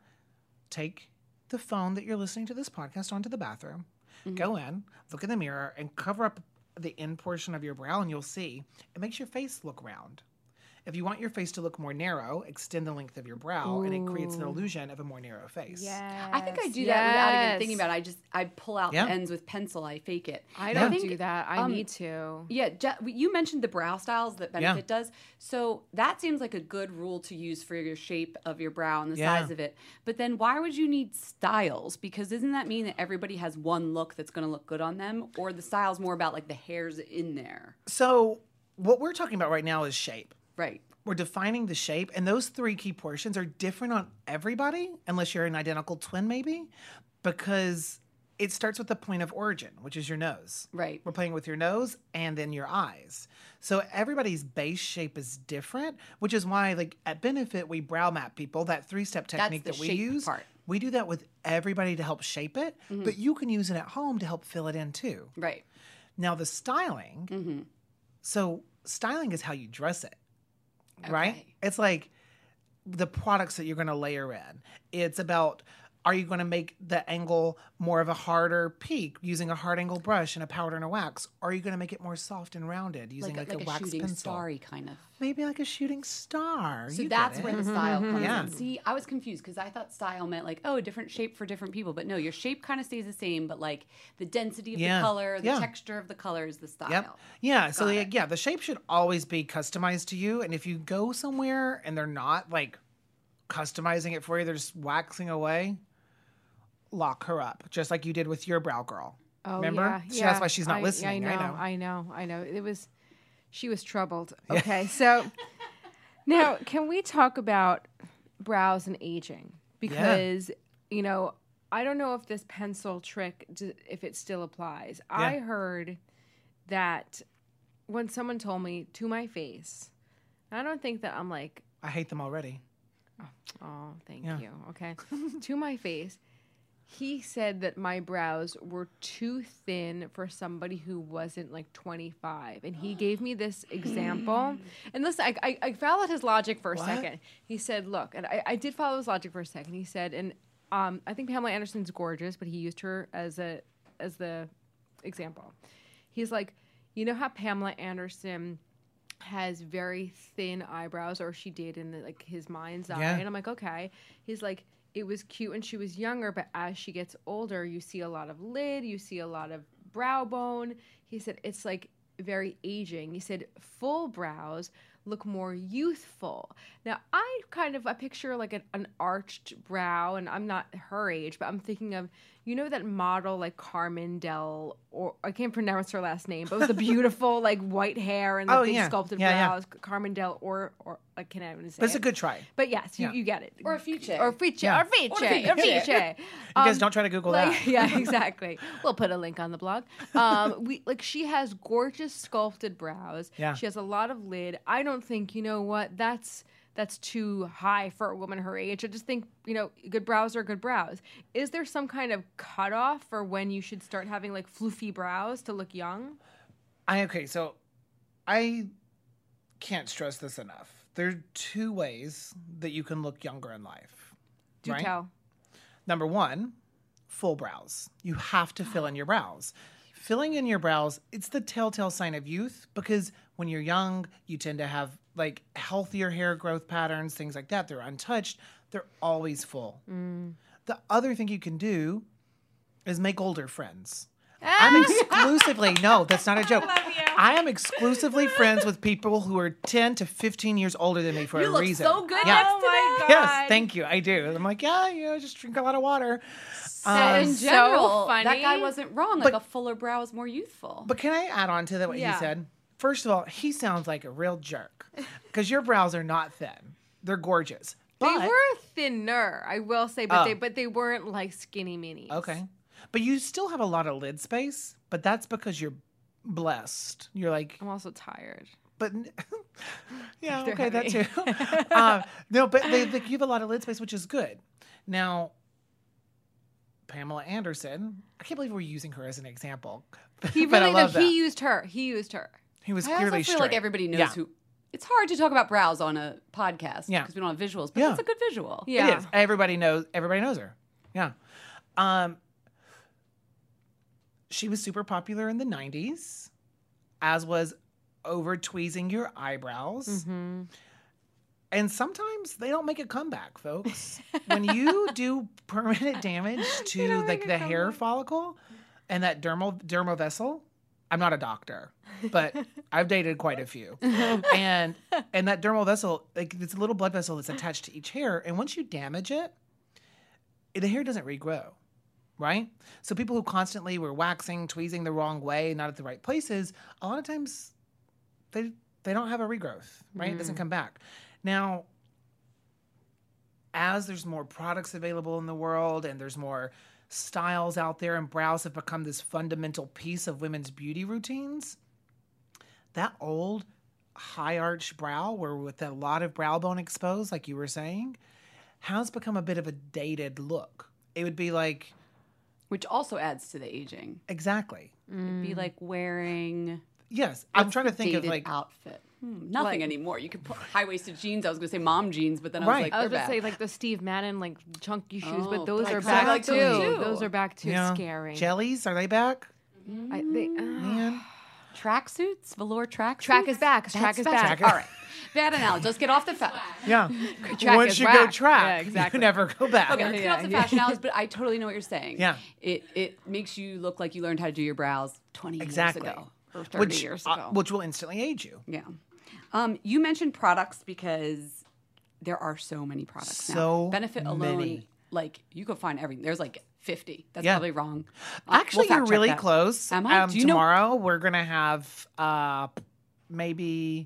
take the phone that you're listening to this podcast onto the bathroom, go in, look in the mirror, and cover up the end portion of your brow, and you'll see it makes your face look round. If you want your face to look more narrow, extend the length of your brow, and it creates an illusion of a more narrow face. Yes. I think I do that without even yes. thinking about it. I just I pull out Yeah. the ends with pencil. I fake it. I I don't think, do that. I um, need to. Yeah, Je- you mentioned the brow styles that Benefit does. So that seems like a good rule to use for your shape of your brow and the Yeah. size of it. But then why would you need styles? Because doesn't that mean that everybody has one look that's going to look good on them? Or the style's more about like the hairs in there? So, what we're talking about right now is shape. Right. We're defining the shape, and those three key portions are different on everybody, unless you're an identical twin, maybe, because it starts with the point of origin, which is your nose. Right. We're playing with your nose and then your eyes. So everybody's base shape is different, which is why, like at Benefit, we brow map people. That three-step technique the that we shape use, part. we do that with everybody to help shape it, but you can use it at home to help fill it in too. Right. Now the styling, Mm-hmm. so styling is how you dress it, right? Okay. It's like the products that you're going to layer in. It's about, are you going to make the angle more of a harder peak using a hard angle brush and a powder and a wax? Or are you going to make it more soft and rounded using Like, like, a, like a a wax shooting pencil? starry kind of. Maybe like a shooting star. So You that's get where it. the style comes Yeah. in. See, I was confused because I thought style meant like, oh, a different shape for different people. But no, your shape kind of stays the same, but like the density of Yeah. the color, the Yeah. texture of the color is the style. Yep. Yeah. So Got the, it. yeah, the shape should always be customized to you. And if you go somewhere and they're not like customizing it for you, they're just waxing away, lock her up, just like you did with your brow girl. Oh, Remember? yeah, So yeah. that's why she's not I, listening. I know, I know. I know, I know. It was, she was troubled. Okay, so now can we talk about brows and aging? Because you know, I don't know if this pencil trick, d- if it still applies. I heard that when someone told me to my face, I don't think that I'm like, I hate them already. oh, thank Yeah. you. Okay, to my face. He said that my brows were too thin for somebody who wasn't like twenty-five. And he gave me this example. And listen, I, I, I followed his logic for a What? second. He said, look, and I, I did follow his logic for a second. He said, and um, I think Pamela Anderson's gorgeous, but he used her as a as the example. He's like, you know how Pamela Anderson has very thin eyebrows, or she did in the, like his mind's eye. Yeah. And I'm like, okay. He's like, it was cute when she was younger, but as she gets older, you see a lot of lid, you see a lot of brow bone. He said it's like very aging. He said full brows look more youthful. Now, I kind of I picture like an, an arched brow, and I'm not her age, but I'm thinking of, you know that model like Carmen Del, or I can't pronounce her last name, but with the beautiful like white hair and the Oh, big yeah. sculpted Yeah, yeah. brows. Carmen Del, or or I can't even say. But it's it. a good try. But yes, you, Yeah. you get it. Or a feature. Or feature. Yeah. Or feature. Or Or feature. feature. You guys don't try to Google like, that. Yeah, exactly. We'll put a link on the blog. Um, we like she has gorgeous sculpted brows. Yeah. She has a lot of lid. I don't think, you know what, that's that's too high for a woman her age. I just think, you know, good brows are good brows. Is there some kind of cutoff for when you should start having like floofy brows to look young? I okay, so I can't stress this enough. There are two ways that you can look younger in life. Do right? tell. Number one, full brows. You have to fill in your brows. Filling in your brows, it's the telltale sign of youth because when you're young, you tend to have like healthier hair growth patterns, things like that. They're untouched. They're always full. Mm. The other thing you can do is make older friends. I'm exclusively, no, that's not a joke. I am exclusively friends with people who are ten to fifteen years older than me for You a look reason. so good Yeah. next to Oh my them. God. Yes, thank you. I do. I'm like, yeah, you know, just drink a lot of water. That Um, in so general, funny. that guy wasn't wrong. Like But- a fuller brow is more youthful. But can I add on to that what Yeah. he said? First of all, he sounds like a real jerk because your brows are not thin; they're gorgeous. But, They were thinner, I will say, but Oh. they but they weren't like skinny minis. okay, but you still have a lot of lid space. But that's because you're blessed. You're like, I'm also tired. but yeah, They're okay, that heavy. too. uh, no, but they, they give a lot of lid space, which is good. Now, Pamela Anderson, I can't believe we're using her as an example. He but I really no, love that. he used her. He used her. He was I also clearly feel straight. like everybody knows Yeah. who. It's hard to talk about brows on a podcast Yeah. because we don't have visuals, but Yeah. it's a good visual. Yeah. It is. Everybody knows. Everybody knows her. Yeah. Um. She was super popular in the nineties, as was over tweezing your eyebrows. Mm-hmm. And sometimes they don't make a comeback, folks. When you do permanent damage to don't like make a the hair comeback. follicle and that dermal dermal vessel, I'm not a doctor, but I've dated quite a few. And and that dermal vessel, like it's a little blood vessel that's attached to each hair, and once you damage it, the hair doesn't regrow, right? So people who constantly were waxing, tweezing the wrong way, not at the right places, a lot of times they they don't have a regrowth, right? It doesn't come back. Now, as there's more products available in the world and there's more styles out there and brows have become this fundamental piece of women's beauty routines, that old high arch brow where with a lot of brow bone exposed, like you were saying, has become a bit of a dated look. It would be like... Which also adds to the aging. Exactly. It'd be like wearing... Yes. I'm what's trying to the think of dated like... outfit. Hmm, nothing Like- anymore. You could put high-waisted jeans. I was going to say mom jeans, but then I was Right. like, I was they're going to back. say like the Steve Madden like chunky shoes, Oh, but those but I are kinda back like too. those too. Those are back too. Yeah. Scary. Jellies, are they back? I, they, uh, Man. Tracksuits? Velour tracksuits? Track is back. Track is back. All right. Bad analogy. Let's get off the fa- Yeah. Track Once is you go back. track, Yeah, exactly. you never go back. Okay, let's get Yeah, off the yeah. fashion analogy, but I totally know what you're saying. Yeah. It it makes you look like you learned how to do your brows twenty Exactly. years ago or thirty Which, years uh, ago. which will instantly age you. Yeah. Um, you mentioned products because there are so many products now. So Benefit alone, many. like you could find everything. There's like fifty. That's Yeah. probably wrong. Uh, Actually, we'll you're fact check really that. close. Am I? Um, Do you know- tomorrow we're gonna have uh, maybe.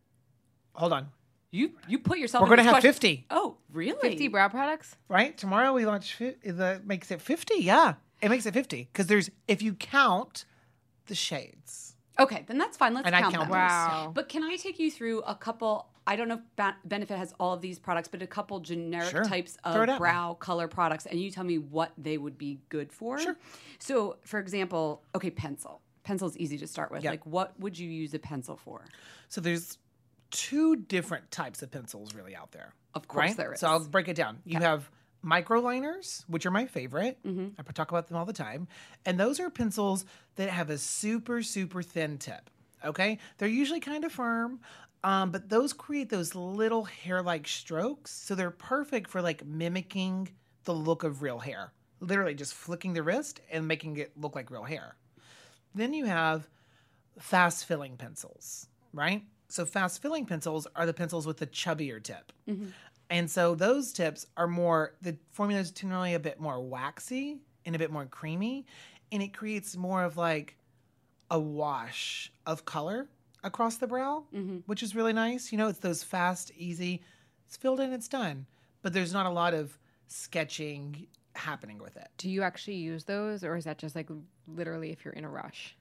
Hold on. You you put yourself. We're in gonna this have question- fifty. Oh, really? fifty brow products? Right? Tomorrow we launch. Fi- that makes it fifty. Yeah, it makes it fifty because there's if you count the shades. Okay, then that's fine. Let's And I count count them. those. Wow. But can I take you through a couple? I don't know if Ba- Benefit has all of these products, but a couple generic Sure. types Throw of it at me. brow color products, and you tell me what they would be good for. Sure. So, for example, okay, pencil. Pencil is easy to start with. Yep. Like, what would you use a pencil for? So there's two different types of pencils really out there. Of course right? there is. So I'll break it down. You have microliners, which are my favorite. I talk about them all the time. And those are pencils that have a super, super thin tip. Okay? They're usually kind of firm, um, but those create those little hair-like strokes. So they're perfect for like mimicking the look of real hair. Literally just flicking the wrist and making it look like real hair. Then you have fast filling pencils, right? So fast filling pencils are the pencils with the chubbier tip. And so those tips are more, the formula is generally a bit more waxy and a bit more creamy, and it creates more of like a wash of color across the brow, mm-hmm. which is really nice. You know, it's those fast, easy, it's filled in, it's done. But there's not a lot of sketching happening with it. Do you actually use those, or is that just like literally if you're in a rush?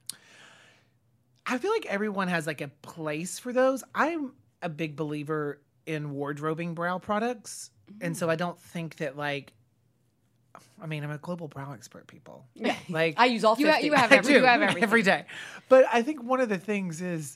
I feel like everyone has like a place for those. I'm a big believer in wardrobing brow products. Mm-hmm. And so I don't think that like, I mean, I'm a global brow expert, people. Yeah. Like I use all you, fifty. you have I every, do, you have everything. every day. But I think one of the things is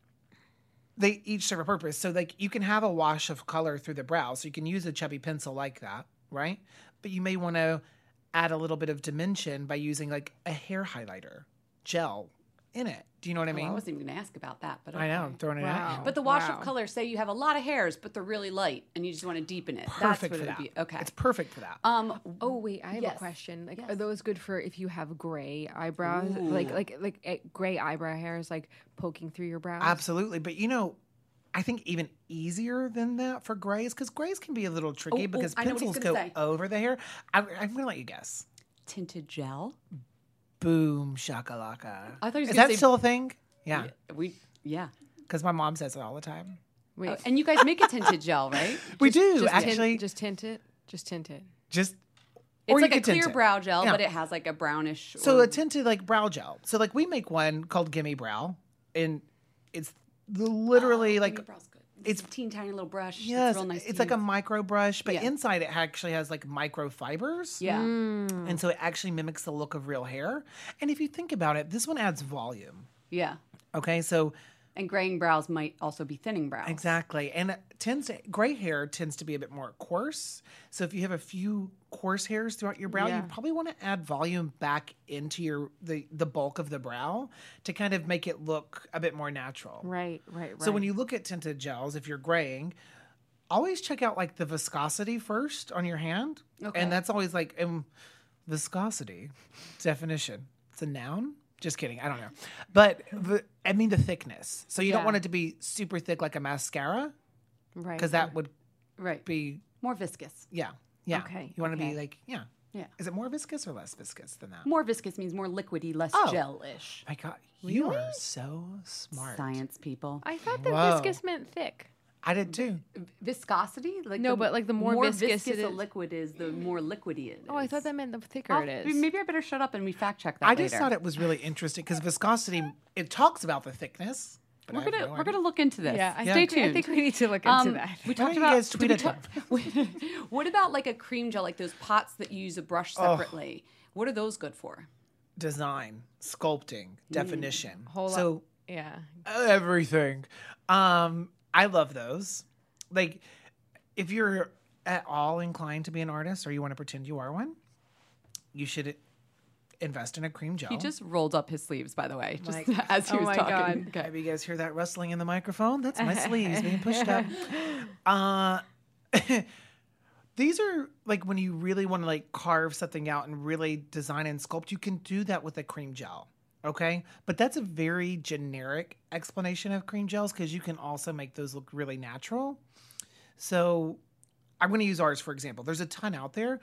they each serve a purpose. So like you can have a wash of color through the brow. So you can use a chubby pencil like that, right? But you may want to add a little bit of dimension by using like a hair highlighter gel in it. Do you know what I mean? Oh, I wasn't even going to ask about that, but okay. I know, I'm throwing it Wow. at you. But the wash Wow. of color, say you have a lot of hairs, but they're really light, and you just want to deepen it. Perfect That's for what that. it would be. Okay. It's perfect for that. Um. Oh wait, I have Yes. a question. Like, Yes. are those good for if you have gray eyebrows, like like like eh, gray eyebrow hairs, like poking through your brows? Absolutely. But you know, I think even easier than that for grays, because grays can be a little tricky Oh, oh, because I know what he's pencils go gonna say. over the hair. I'm, I'm going to let you guess. Tinted gel. Boom, shakalaka. I thought he was Is gonna that say- still a thing? Yeah. We. Yeah. Because my mom says it all the time. Wait, Oh, and you guys make a tinted gel, right? We do, just actually. tint, just tint it, just tint it. just. It's or you like a could tint clear it. brow gel, Yeah. but it has like a brownish. So or- a tinted like brow gel. So like we make one called Gimme Brow, and it's the, literally Oh, like Gimme Brow's good. It's, it's- a teeny tiny little brush. yes, it's real nice. to it's like a use. micro brush, but Yeah. inside it actually has like microfibers. Yeah. And so it actually mimics the look of real hair. And if you think about it, this one adds volume. Yeah. Okay, so And graying brows might also be thinning brows. exactly, and it tends to gray hair tends to be a bit more coarse. So if you have a few coarse hairs throughout your brow, Yeah. you probably want to add volume back into your the the bulk of the brow to kind of make it look a bit more natural. Right, right, right. So when you look at tinted gels, if you're graying, always check out like the viscosity first on your hand, Okay. and that's always like um, viscosity definition. It's a noun. Just kidding. I don't know. But the, I mean the thickness. So you don't Yeah. want it to be super thick like a mascara right, because that would Right. be, More viscous. yeah. Yeah. Okay, You want to okay. be like, yeah. Yeah. Is it more viscous or less viscous than that? More viscous means more liquidy, less Oh. gel-ish. My God. You are so smart. Science people. I thought that Whoa. viscous meant thick. I did too. Viscosity? Like No, but, like, the more viscous it a is- liquid is, the more liquidy it is. Oh, I thought that meant the thicker I'll- it is. Maybe I better shut up and we fact check that I later. just thought it was really interesting because viscosity, it talks talks about the thickness. but I We're have gonna no we're idea. gonna look into this. Yeah, I Yeah. Stay think, I tuned. think we need to look into Um, that. We Why talked don't you about. guys tweet did it we talk- what about like a cream gel, like those pots that you use a brush separately? What are those good for? Design, sculpting, definition. Whole lot- so yeah. everything. Um, I love those. Like, if you're at all inclined to be an artist or you want to pretend you are one, you should invest in a cream gel. He just rolled up his sleeves, by the way, just Like- as he Oh was my talking. God. Have you guys hear that rustling in the microphone? That's my sleeves being pushed up. Uh, these are like when you really want to like carve something out and really design and sculpt, you can do that with a cream gel. Okay. But that's a very generic explanation of cream gels because you can also make those look really natural. So I'm going to use ours, for example. There's a ton out there.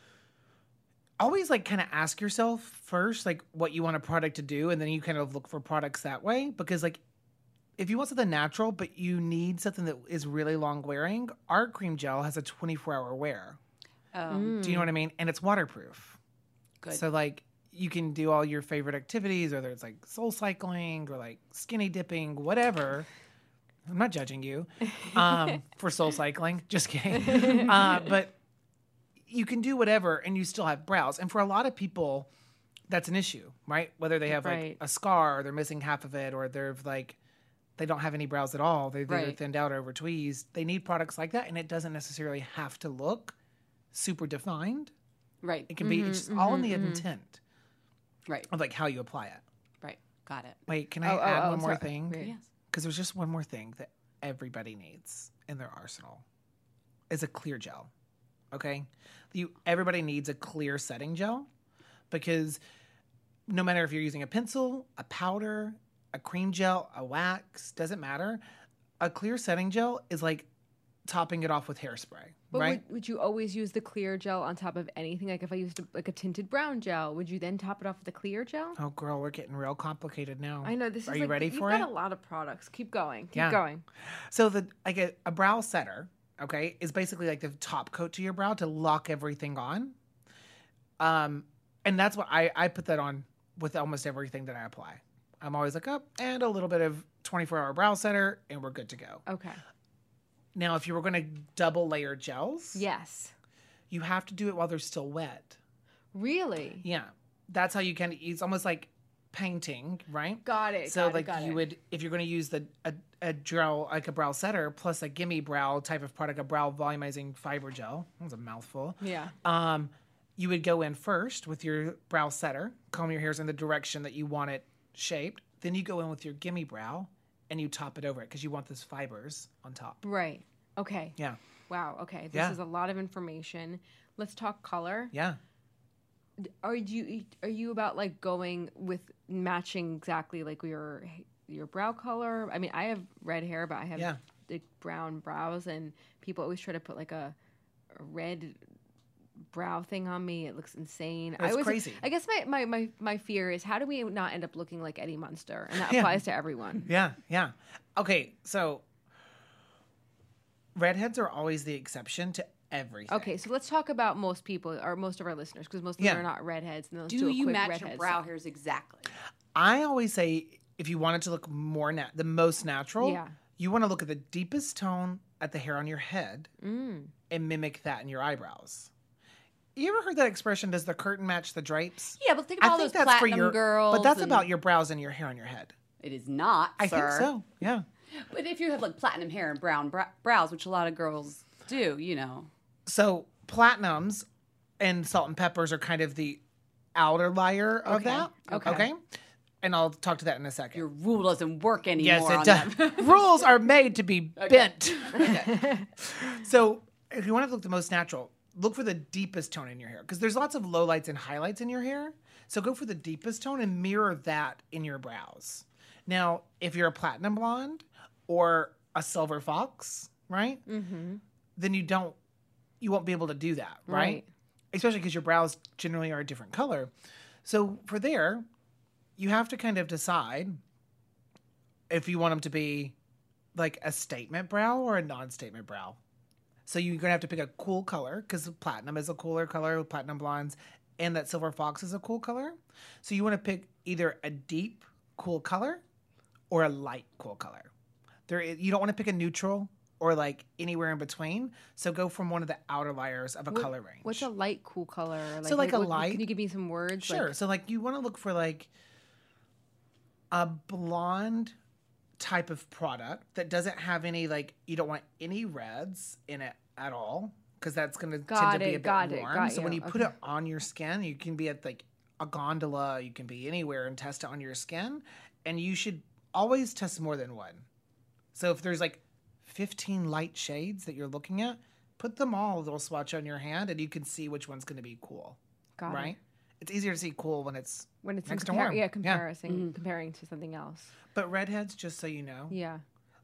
Always like kind of ask yourself first, like what you want a product to do. And then you kind of look for products that way. Because like if you want something natural, but you need something that is really long wearing, our cream gel has a twenty-four hour wear. Um, Do you know what I mean? And it's waterproof. Good. So like you can do all your favorite activities, whether it's like soul cycling or like skinny dipping, whatever. I'm not judging you um, for soul cycling. Just kidding. Uh, but you can do whatever and you still have brows. And for a lot of people, that's an issue, right? Whether they have like Right. a scar or they're missing half of it or they're like, they don't have any brows at all. They're either Right. thinned out or over tweezed. They need products like that. And it doesn't necessarily have to look super defined. right. It can be, it's just all in the intent Right. of like how you apply it. Right. Got it. Wait, can I Oh, oh, add oh, one more sorry. thing? Wait. Yes. Because there's just one more thing that everybody needs in their arsenal is a clear gel. Okay? You everybody needs a clear setting gel because no matter if you're using a pencil, a powder, a cream gel, a wax, doesn't matter. A clear setting gel is like topping it off with hairspray, But right? would, would you always use the clear gel on top of anything? Like if I used a, like a tinted brown gel, would you then top it off with the clear gel? Oh, girl, we're getting real complicated now. I know this Are is. you like, ready you've for got it? a lot of products. Keep going. Keep Yeah. going. So the like a, a brow setter, okay, is basically like the top coat to your brow to lock everything on. Um, and that's what I I put that on with almost everything that I apply. I'm always like up and a little bit of twenty-four hour brow setter, and we're good to go. Okay. Now, if you were going to double layer gels, Yes. you have to do it while they're still wet. Really? Yeah, that's how you can. It's almost like painting, right? Got it. So got like it, got you it. would, if you're going to use the a, a gel like a brow setter plus a gimme brow type of product, a brow volumizing fiber gel. That was a mouthful. Yeah. Um, you would go in first with your brow setter, comb your hairs in the direction that you want it shaped. Then you go in with your gimme brow and you top it over it because you want those fibers on top. Right. Okay. Yeah. Wow. Okay. This Yeah. is a lot of information. Let's talk color. Yeah. Are you are you about like going with matching exactly like your your brow color? I mean, I have red hair, but I have Yeah. the brown brows, and people always try to put like a, a red brow thing on me. It looks insane. I It's always, crazy. I guess my, my, my, my fear is how do we not end up looking like Eddie Munster? And that Yeah. applies to everyone. Yeah. Yeah. Okay. So redheads are always the exception to everything. Okay, so let's talk about most people or most of our listeners because most of Yeah. them are not redheads. And let's Do do a you quick match redhead your brow stuff. hairs exactly? I always say if you want it to look more nat- the most natural, Yeah. you want to look at the deepest tone at the hair on your head Mm. and mimic that in your eyebrows. You ever heard that expression, does the curtain match the drapes? Yeah, but think about I all think those that's for platinum your girls. But that's and- about your brows and your hair on your head. It is not, I sir. think so. Yeah. But if you have like platinum hair and brown brow- brows, which a lot of girls do, you know. So platinums and salt and peppers are kind of the outer layer of Okay. that. Okay. Okay. And I'll talk to that in a second. Your rule doesn't work anymore. Yes, on it does. them. Rules are made to be bent. So if you want to look the most natural, look for the deepest tone in your hair because there's lots of lowlights and highlights in your hair. So go for the deepest tone and mirror that in your brows. Now, if you're a platinum blonde or a silver fox, right? Mm-hmm. Then you don't, you won't be able to do that, right? Right. Especially because your brows generally are a different color. So for there, you have to kind of decide if you want them to be like a statement brow or a non-statement brow. So you're going to have to pick a cool color because platinum is a cooler color with platinum blondes and that silver fox is a cool color. So you want to pick either a deep cool color or a light cool color. There, you don't want to pick a neutral or like anywhere in between. So go from one of the outer layers of a What- color range. What's a light cool color? Like, So, like, a what- light- Can you give me some words? Sure. Like, So like you want to look for like a blonde type of product that doesn't have any like you don't want any reds in it at all because that's going to tend Got to be it, a bit got it, warm. got So when you. you put Okay. it on your skin, you can be at like a gondola, you can be anywhere and test it on your skin, and you should always test more than one. So if there's like fifteen light shades that you're looking at, put them all a little swatch on your hand and you can see which one's going to be cool. got it. right? It's easier to see cool when it's When it's next in to compar- warm. yeah, comparison, comparing to something else. But redheads, just so you know, Yeah.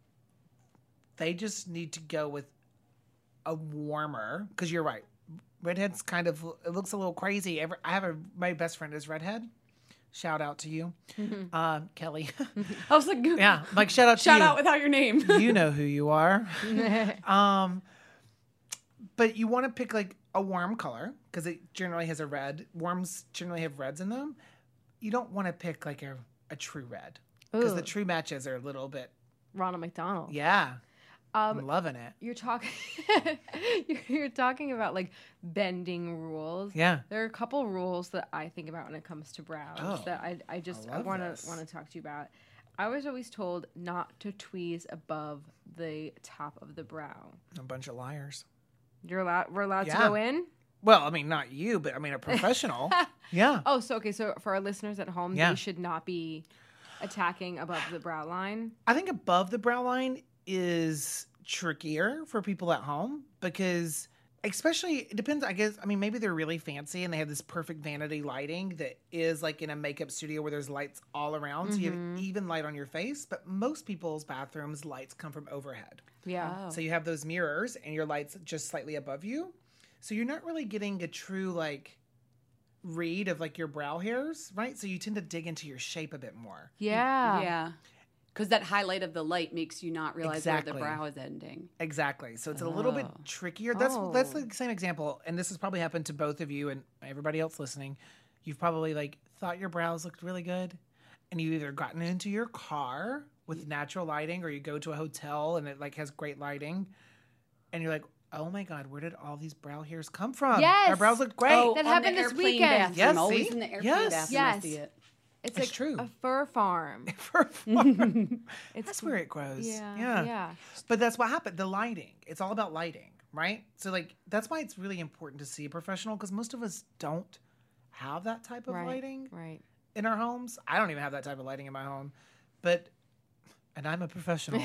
they just need to go with a warmer, because you're right. Redheads kind of, it looks a little crazy. Every, I have a, my best friend is redhead. Shout out to you, uh, Kelly. I was like, yeah, like shout out to shout you. out without your name. You know who you are. um, but you want to pick like a warm color because it generally has a red. Warms generally have reds in them. You don't want to pick like a, a true red because the Ooh. true matches are a little bit. Ronald McDonald. Yeah, Um, I'm loving it. You're talking. You're talking about like bending rules. Yeah. There are a couple rules that I think about when it comes to brows Oh, that I I just I I love want this. to want to talk to you about. I was always told not to tweeze above the top of the brow. A bunch of liars. You're allowed. We're allowed Yeah. to go in. Well, I mean, not you, but I mean a professional. Yeah. Oh, so okay. So for our listeners at home, Yeah. they should not be attacking above the brow line. I think above the brow line is trickier for people at home because Especially, it depends, I guess. I mean, maybe they're really fancy and they have this perfect vanity lighting that is like in a makeup studio where there's lights all around. So you have even light on your face. But most people's bathrooms, lights come from overhead. Yeah. So you have those mirrors and your light's just slightly above you. So you're not really getting a true, like, read of, like, your brow hairs, right? So you tend to dig into your shape a bit more. Yeah. Yeah. Because that highlight of the light makes you not realize Exactly. where the brow is ending. Exactly. So it's a little bit Oh. trickier. That's that's Oh. the same example, and this has probably happened to both of you and everybody else listening. You've probably like thought your brows looked really good, and you either gotten into your car with natural lighting, or you go to a hotel and it like has great lighting, and you're like, oh my god, where did all these brow hairs come from? Yes. Our brows look great. Oh, That on happened the this airplane weekend. Bathroom. Yes, Always see? in the airplane Yes. bathroom. I Yes. see it. It's It's like true. a fur farm. For fun. It's That's where it grows. Yeah, yeah. yeah. But that's what happened. The lighting. It's all about lighting, right? So like that's why it's really important to see a professional because most of us don't have that type of right. lighting Right. in our homes. I don't even have that type of lighting in my home. But and I'm a professional.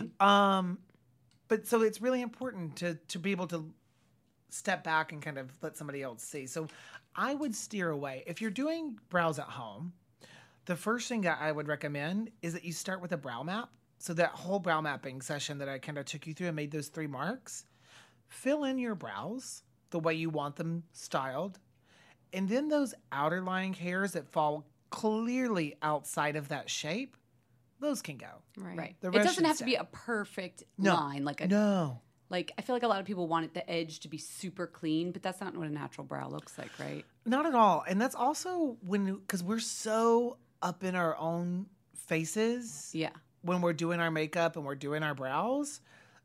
um but so it's really important to to be able to step back and kind of let somebody else see. So I would steer away. If you're doing brows at home, the first thing that I would recommend is that you start with a brow map. So that whole brow mapping session that I kind of took you through and made those three marks, fill in your brows the way you want them styled. And then those outer lying hairs that fall clearly outside of that shape, those can go. Right. Right. The It rest doesn't should have to be stay. a perfect No. line. Like a, No. like I feel like a lot of people want it, the edge to be super clean, but that's not what a natural brow looks like, right? Not at all. And that's also when, because we're so up in our own faces Yeah. when we're doing our makeup and we're doing our brows.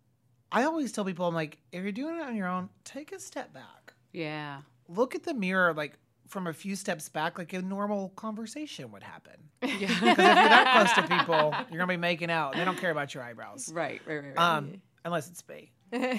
I always tell people, I'm like, if you're doing it on your own, take a step back. Yeah. Look at the mirror like from a few steps back, like a normal conversation would happen. Yeah. Because if you're that close to people, you're going to be making out. They don't care about your eyebrows. Right, right, right, right. Um, unless it's me.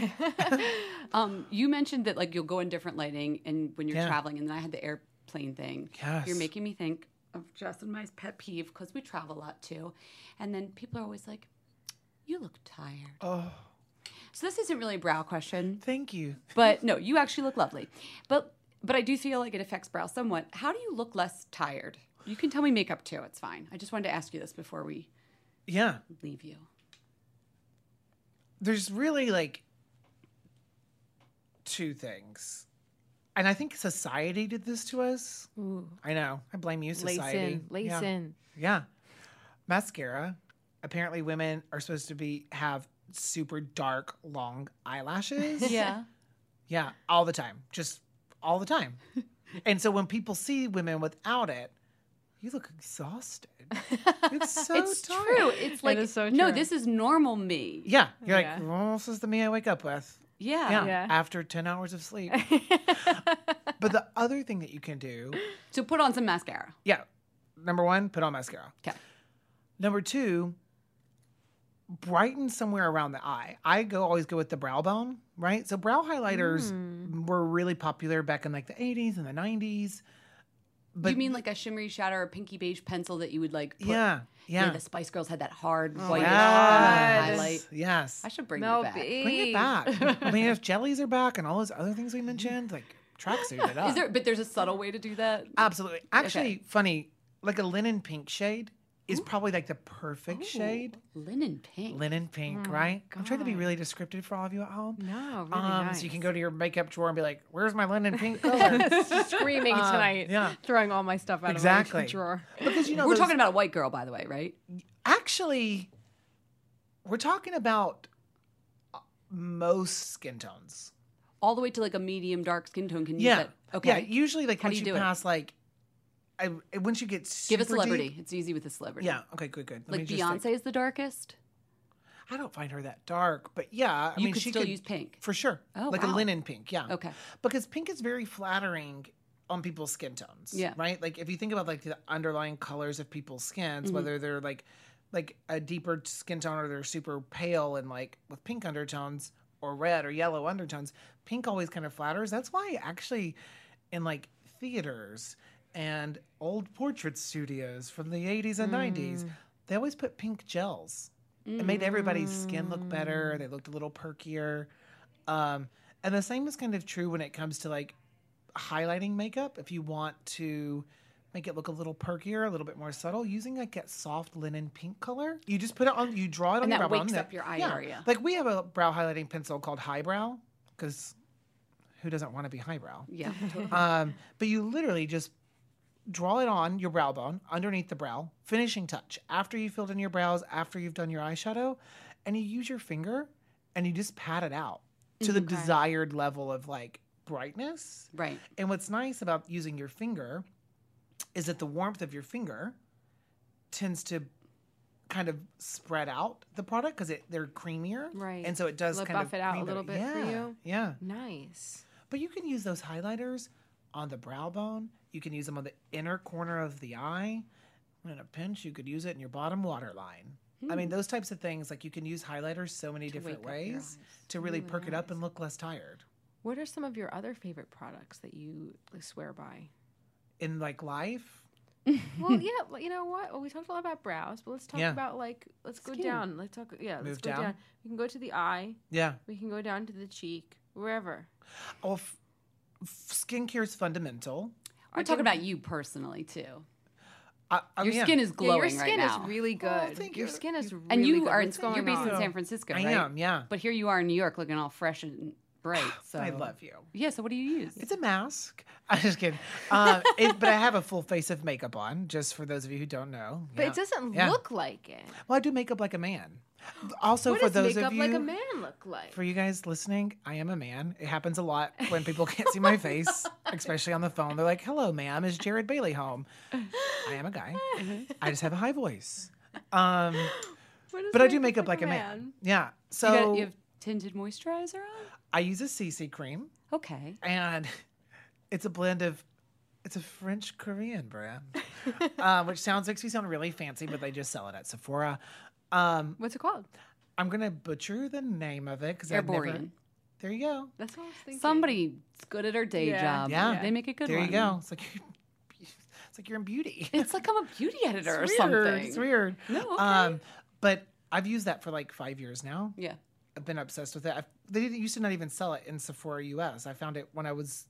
Um, you mentioned that like you'll go in different lighting and when you're Yeah. traveling, and then I had the airplane thing. Yes. You're making me think of Jess and my pet peeve because we travel a lot too, and then people are always like, "You look tired." Oh, So this isn't really a brow question, thank you. but no, you actually look lovely. But but I do feel like it affects brow somewhat. How do you look less tired? You can tell me makeup too. It's fine. I just wanted to ask you this before we Yeah. leave you. There's really like two things. And I think society did this to us. Ooh. I know. I blame you, Lace society. in. Lace yeah. in. Yeah. Mascara. Apparently women are supposed to be have super dark, long eyelashes. Yeah. Yeah, all the time. Just all the time. And so when people see women without it, you look exhausted. You look so It's tired. true. It's like, is so no, true. this is normal me. Yeah. You're Yeah. like, well, this is the me I wake up with. Yeah. Yeah. Yeah. After ten hours of sleep. But the other thing that you can do, So put on some mascara. yeah. Number one, put on mascara. Okay. Number two, brighten somewhere around the eye. I go always go with the brow bone, right? So brow highlighters Hmm. were really popular back in like the eighties and the nineties. But you mean like a shimmery shadow or pinky beige pencil that you would like put? yeah, yeah. the Spice Girls had that hard Oh, white yes. highlight. Yes. I should bring Mel that back. B. Bring it back. I mean, if jellies are back and all those other things we mentioned, like tracksuit it up. Is there? But there's a subtle way to do that. Absolutely. Actually, Okay. funny, like a linen pink shade is probably like the perfect shade. Linen pink. Linen pink, right? I'm trying to be really descriptive for all of you at home. No, really um, nice. So you can go to your makeup drawer and be like, "Where's my linen pink color?" Screaming Um, tonight. yeah. Throwing all my stuff out Exactly. of my drawer. Because you know, We're those- talking about a white girl, by the way, right? actually, we're talking about uh, most skin tones. All the way to like a medium dark skin tone. Can you Yeah. use that? Okay. Yeah. Usually, like How do once you you, do it? pass, like, I, once you get Give a super celebrity. deep- It's easy with a celebrity. yeah. Okay. Good. Good. Let Like me just, Beyonce is the darkest. I don't find her that dark, but yeah, I You mean, could she still could use pink. for sure. Oh, like wow. a linen pink, yeah. Okay. Because pink is very flattering on people's skin tones. Yeah. Right. Like if you think about like the underlying colors of people's skins, Mm-hmm. whether they're like like a deeper skin tone or they're super pale and like with pink undertones or red or yellow undertones, pink always kind of flatters. That's why actually in like theaters and old portrait studios from the eighties and nineties, they always put pink gels. It made everybody's skin look better. They looked a little perkier. Um, And the same is kind of true when it comes to like highlighting makeup. If you want to make it look a little perkier, a little bit more subtle, using like that soft linen pink color, you just put it on, you draw it on And your that brow bone. wakes that- up your eye yeah. area. Like we have a brow highlighting pencil called Highbrow, because who doesn't want to be highbrow? Yeah. Totally. Um, but you literally just draw it on your brow bone, underneath the brow, finishing touch. After you filled in your brows, after you've done your eyeshadow, and you use your finger and you just pat it out to the Okay. desired level of like brightness. Right. And what's nice about using your finger is that the warmth of your finger tends to kind of spread out the product because they're creamier. Right. And so it does Let kind buff of it out a cream little bit yeah, for you. Yeah. Nice. But you can use those highlighters on the brow bone. You can use them on the inner corner of the eye. In a pinch, you could use it in your bottom waterline. I mean, those types of things, like you can use highlighters so many different wake up your ways eyes. to really Really perk it up nice. and look less tired. What are some of your other favorite products that you like, swear by? In like life, Well, yeah, well, you know what? Well, we talked a lot about brows, but let's talk Yeah. about like let's go Skin. down. Let's talk. Yeah, let's Move go down? down. We can go to the eye. yeah. We can go down to the cheek. Wherever. Well, f- f- skincare is fundamental. We're talking about you personally too. I, I Your mean, skin is Yeah, glowing your skin right now. is really good. Oh, thank your you. skin is really and you good. are What's going you're based on? in San Francisco, I right? am, yeah. But here you are in New York, looking all fresh and bright. So I love you. Yeah. So what do you use? It's a mask. I'm just kidding. Um, it, but I have a full face of makeup on, just for those of you who don't know. But Yeah. it doesn't Yeah. look like it. Well, I do makeup like a man. Also, What for does those makeup of you, like a man look like? for you guys listening, I am a man. It happens a lot when people can't see my face, especially on the phone. They're like, "Hello, ma'am. Is Jared Bailey home?" I am a guy. I just have a high voice. Um, What does but I do makeup like a man. man. Yeah. So you, got, you have tinted moisturizer on? I use a C C cream, Okay. and it's a blend of. It's a French Korean brand, um, which sounds makes me sound really fancy, but they just sell it at Sephora. Um, What's it called? I'm gonna butcher the name of it because I've never. Airborne. There you go. That's what I was thinking. Somebody's good at her day Yeah. job. Yeah. They make a good there one. you go. It's like you're, it's like you're in beauty. It's like I'm a beauty editor It's or weird. something. It's weird. No, okay. Um, but I've used that for like five years now. Yeah. I've been obsessed with it. I've, they didn't, used to not even sell it in Sephora U S. I found it when I was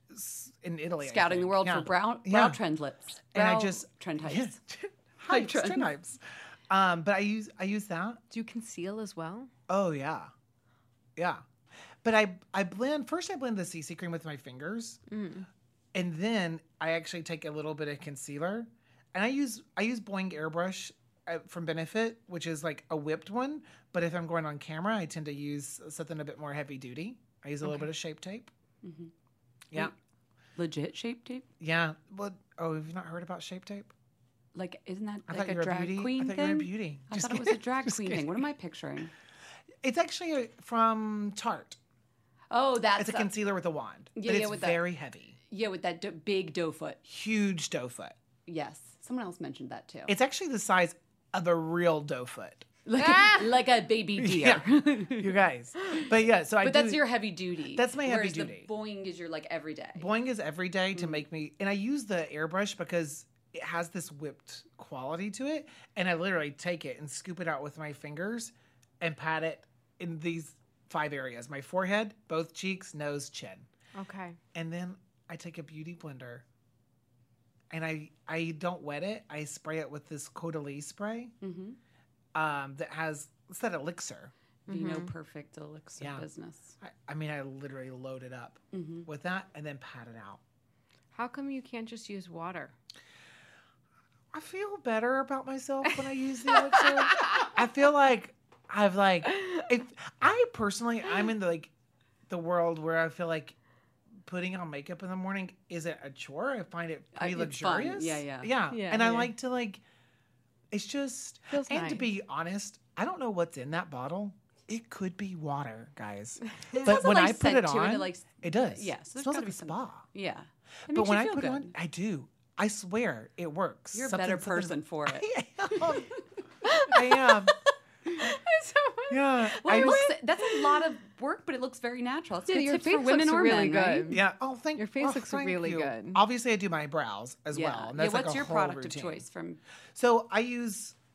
s- in Italy. I Scouting the think. world Yeah. for brow, brow Yeah. trend lips. And I Brow just trend yeah. heights. Hypes, trends. trend hypes. Um, but I use I use that. Do you conceal as well? Oh yeah, yeah. But I I blend first. I blend the C C cream with my fingers, Mm. and then I actually take a little bit of concealer, and I use I use Boing Airbrush uh, from Benefit, which is like a whipped one. But if I'm going on camera, I tend to use something a bit more heavy duty. I use a little bit of Shape Tape. Mm-hmm. Yeah, Legit shape tape? yeah. Well, oh, have you not heard about Shape Tape? Like, isn't that I like thought a you were a drag beauty. queen I thought thing? you were a beauty. I Just thought it was a kidding. drag Just queen thing. What am I picturing? It's actually a, from Tarte. Oh, that's It's a concealer with a wand, Yeah, but yeah, it's with that- very heavy. yeah, with that do- big doe foot. Huge doe foot. Yes, someone else mentioned that too. It's actually the size of a real doe foot. like, a, like a baby deer. You guys. But yeah, so I But do. that's your heavy duty. That's my heavy whereas duty. The Boing is your like everyday. Boing is every day Mm. to make me, and I use the airbrush because it has this whipped quality to it, and I literally take it and scoop it out with my fingers and pat it in these five areas: my forehead, both cheeks, nose, chin, Okay. and then I take a beauty blender and I I don't wet it. I spray it with this Caudalie spray Mm-hmm. um, that has it's that elixir. Vino Perfect Elixir Yeah. business. I, I mean, I literally load it up Mm-hmm. with that and then pat it out. How come you can't just use water? I feel better about myself when I use the elixir. I feel like I've like if I personally I'm in the like the world where I feel like putting on makeup in the morning isn't a chore. I find it pretty Uh, it's fun. luxurious. Yeah, yeah. Yeah. Yeah, and I yeah. like to like it's just Feels and to nice. be honest, I don't know what's in that bottle. It could be water, guys. has But a when nice I put scent it to it. on, It, like, it does. yeah, so it there's smells gotta like a be some- spa. Yeah. It But makes when you I feel put good. it on, I do. I swear it works. You're a Something- better something- person for it. I am. I am. Yeah. Well, I it was- looks, that's a lot of work, but it looks very natural. It's Dude, good your tips face for women looks or really men, right? good. yeah. Oh, thank Your face oh, looks thank really you. good. Obviously, I do my brows as Yeah. well. And yeah. that's What's like a your whole product routine. of choice from? So I use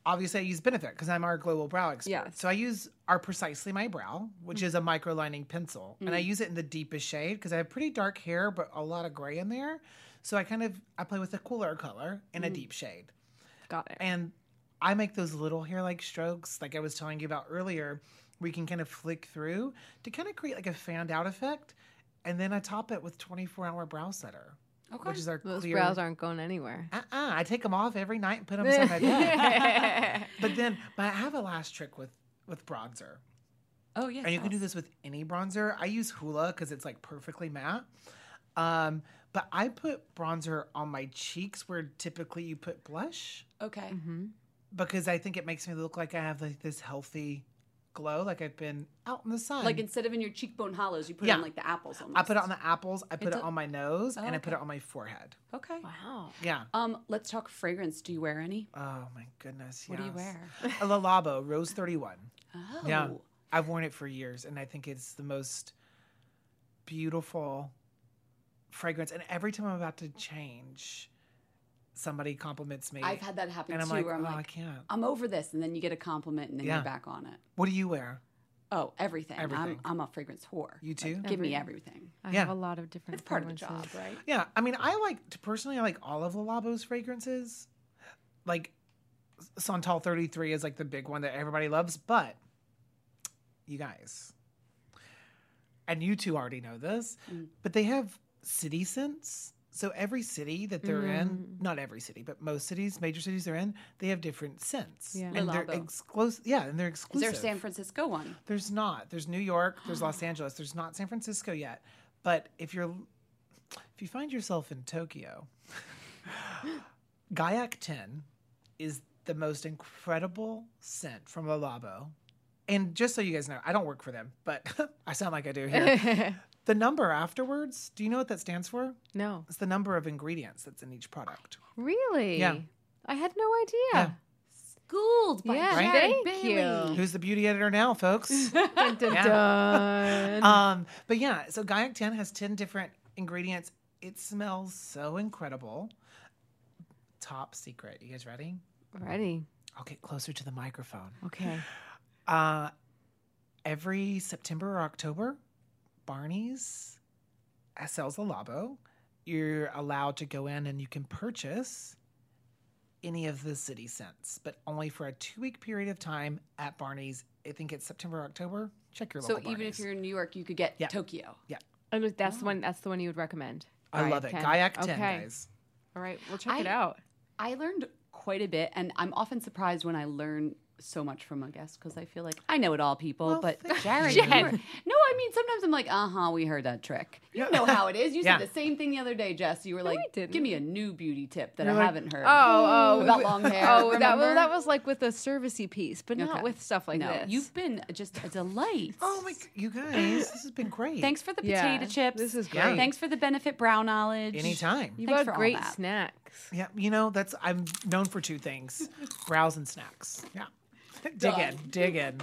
obviously I use Benefit because I'm our global brow expert. Yes. So I use our Precisely My Brow, which is a microlining pencil. And I use it in the deepest shade because I have pretty dark hair, but a lot of gray in there. So I kind of, I play with a cooler color in a deep shade. Got it. And I make those little hair-like strokes, like I was telling you about earlier, where you can kind of flick through to kind of create like a fanned out effect. And then I top it with twenty-four hour brow setter. Okay. Which is our Those clear. brows aren't going anywhere. Uh-uh. I take them off every night and put them beside my bed. But then, but I have a last trick with, with bronzer. Oh, yeah. And you can do this with any bronzer. I use Hoola because it's like perfectly matte. Um, but I put bronzer on my cheeks where typically you put blush Okay. because I think it makes me look like I have like this healthy glow, like I've been out in the sun. Like instead of in your cheekbone hollows, you put Yeah. it on like the apples almost. I put it on the apples, I put It's it a- on my nose, Oh, and I put okay. it on my forehead. Okay. Wow. Yeah. Um, let's talk fragrance. Do you wear any? Oh my goodness. What do you yes. wear? A Le Labo Rose thirty-one. Oh. Yeah. I've worn it for years, and I think it's the most beautiful fragrance. And every time I'm about to change, somebody compliments me. I've had that happen and I'm too, like, where I'm oh, I like, can't. I'm over this, and then you get a compliment, and then Yeah. you're back on it. What do you wear? Oh, everything. Everything. I'm, I'm a fragrance whore. You too? Like, give me everything. I Yeah. have a lot of different It's part of the fragrances. job, right? Yeah, I mean, I like to personally. I like all of Le Labo's fragrances. Like Santal thirty-three is like the big one that everybody loves, but you guys, and you two already know this, Mm. but they have city scents. So every city that they're Mm. in, not every city, but most cities, major cities they're in, they have different scents, Yeah. and Le they're Labo. exclusive. Yeah, and they're Is exclusive. there a San Francisco one? There's not. There's New York. There's Los Angeles. There's not San Francisco yet. But if you're, if you find yourself in Tokyo, Gaiac ten is the most incredible scent from Le Labo. And just so you guys know, I don't work for them, but I sound like I do here. The number afterwards, do you know what that stands for? No. It's the number of ingredients that's in each product. Really? Yeah. I had no idea. Yeah. Schooled by Yeah, Jared thank Bailey. you. Who's the beauty editor now, folks? Dun, dun, Yeah. dun. Um, but yeah, so Gaiac ten has ten different ingredients. It smells so incredible. Top secret. You guys ready? Ready. I'll get closer to the microphone. Okay. Uh, every September or October, Barney's sells a Labo. You're allowed to go in and you can purchase any of the city scents, but only for a two-week period of time at Barney's. I think it's September or October. Check your So local even if Barney's. you're in New York, you could get Yeah. Tokyo. Yeah, And that's the one. That's the one you would recommend. I love it. Gaiac ten, Okay. guys. All right, we'll check I- it out. I learned quite a bit, and I'm often surprised when I learn so much from a guest because I feel like I know it all, people. Well, but thank Jared, you. you were- no, I mean sometimes I'm like, uh huh, we heard that trick. You know how it is. You Yeah. said the same thing the other day, Jess. You were like, I didn't. give me a new beauty tip that You're I like, haven't heard. Oh, oh, about we- long hair. Oh, that remember? was that was like with a servicey piece, but not Okay. with stuff like no, this. you've been just a delight. Oh my, g- you guys, this has been great. Thanks for the potato Yeah, chips. this is Yeah. great. Thanks for the benefit brow knowledge. Anytime. You Thanks got for all great that. snacks. Yeah, you know, that's I'm known for two things: brows and snacks. Yeah. dig in, dig in.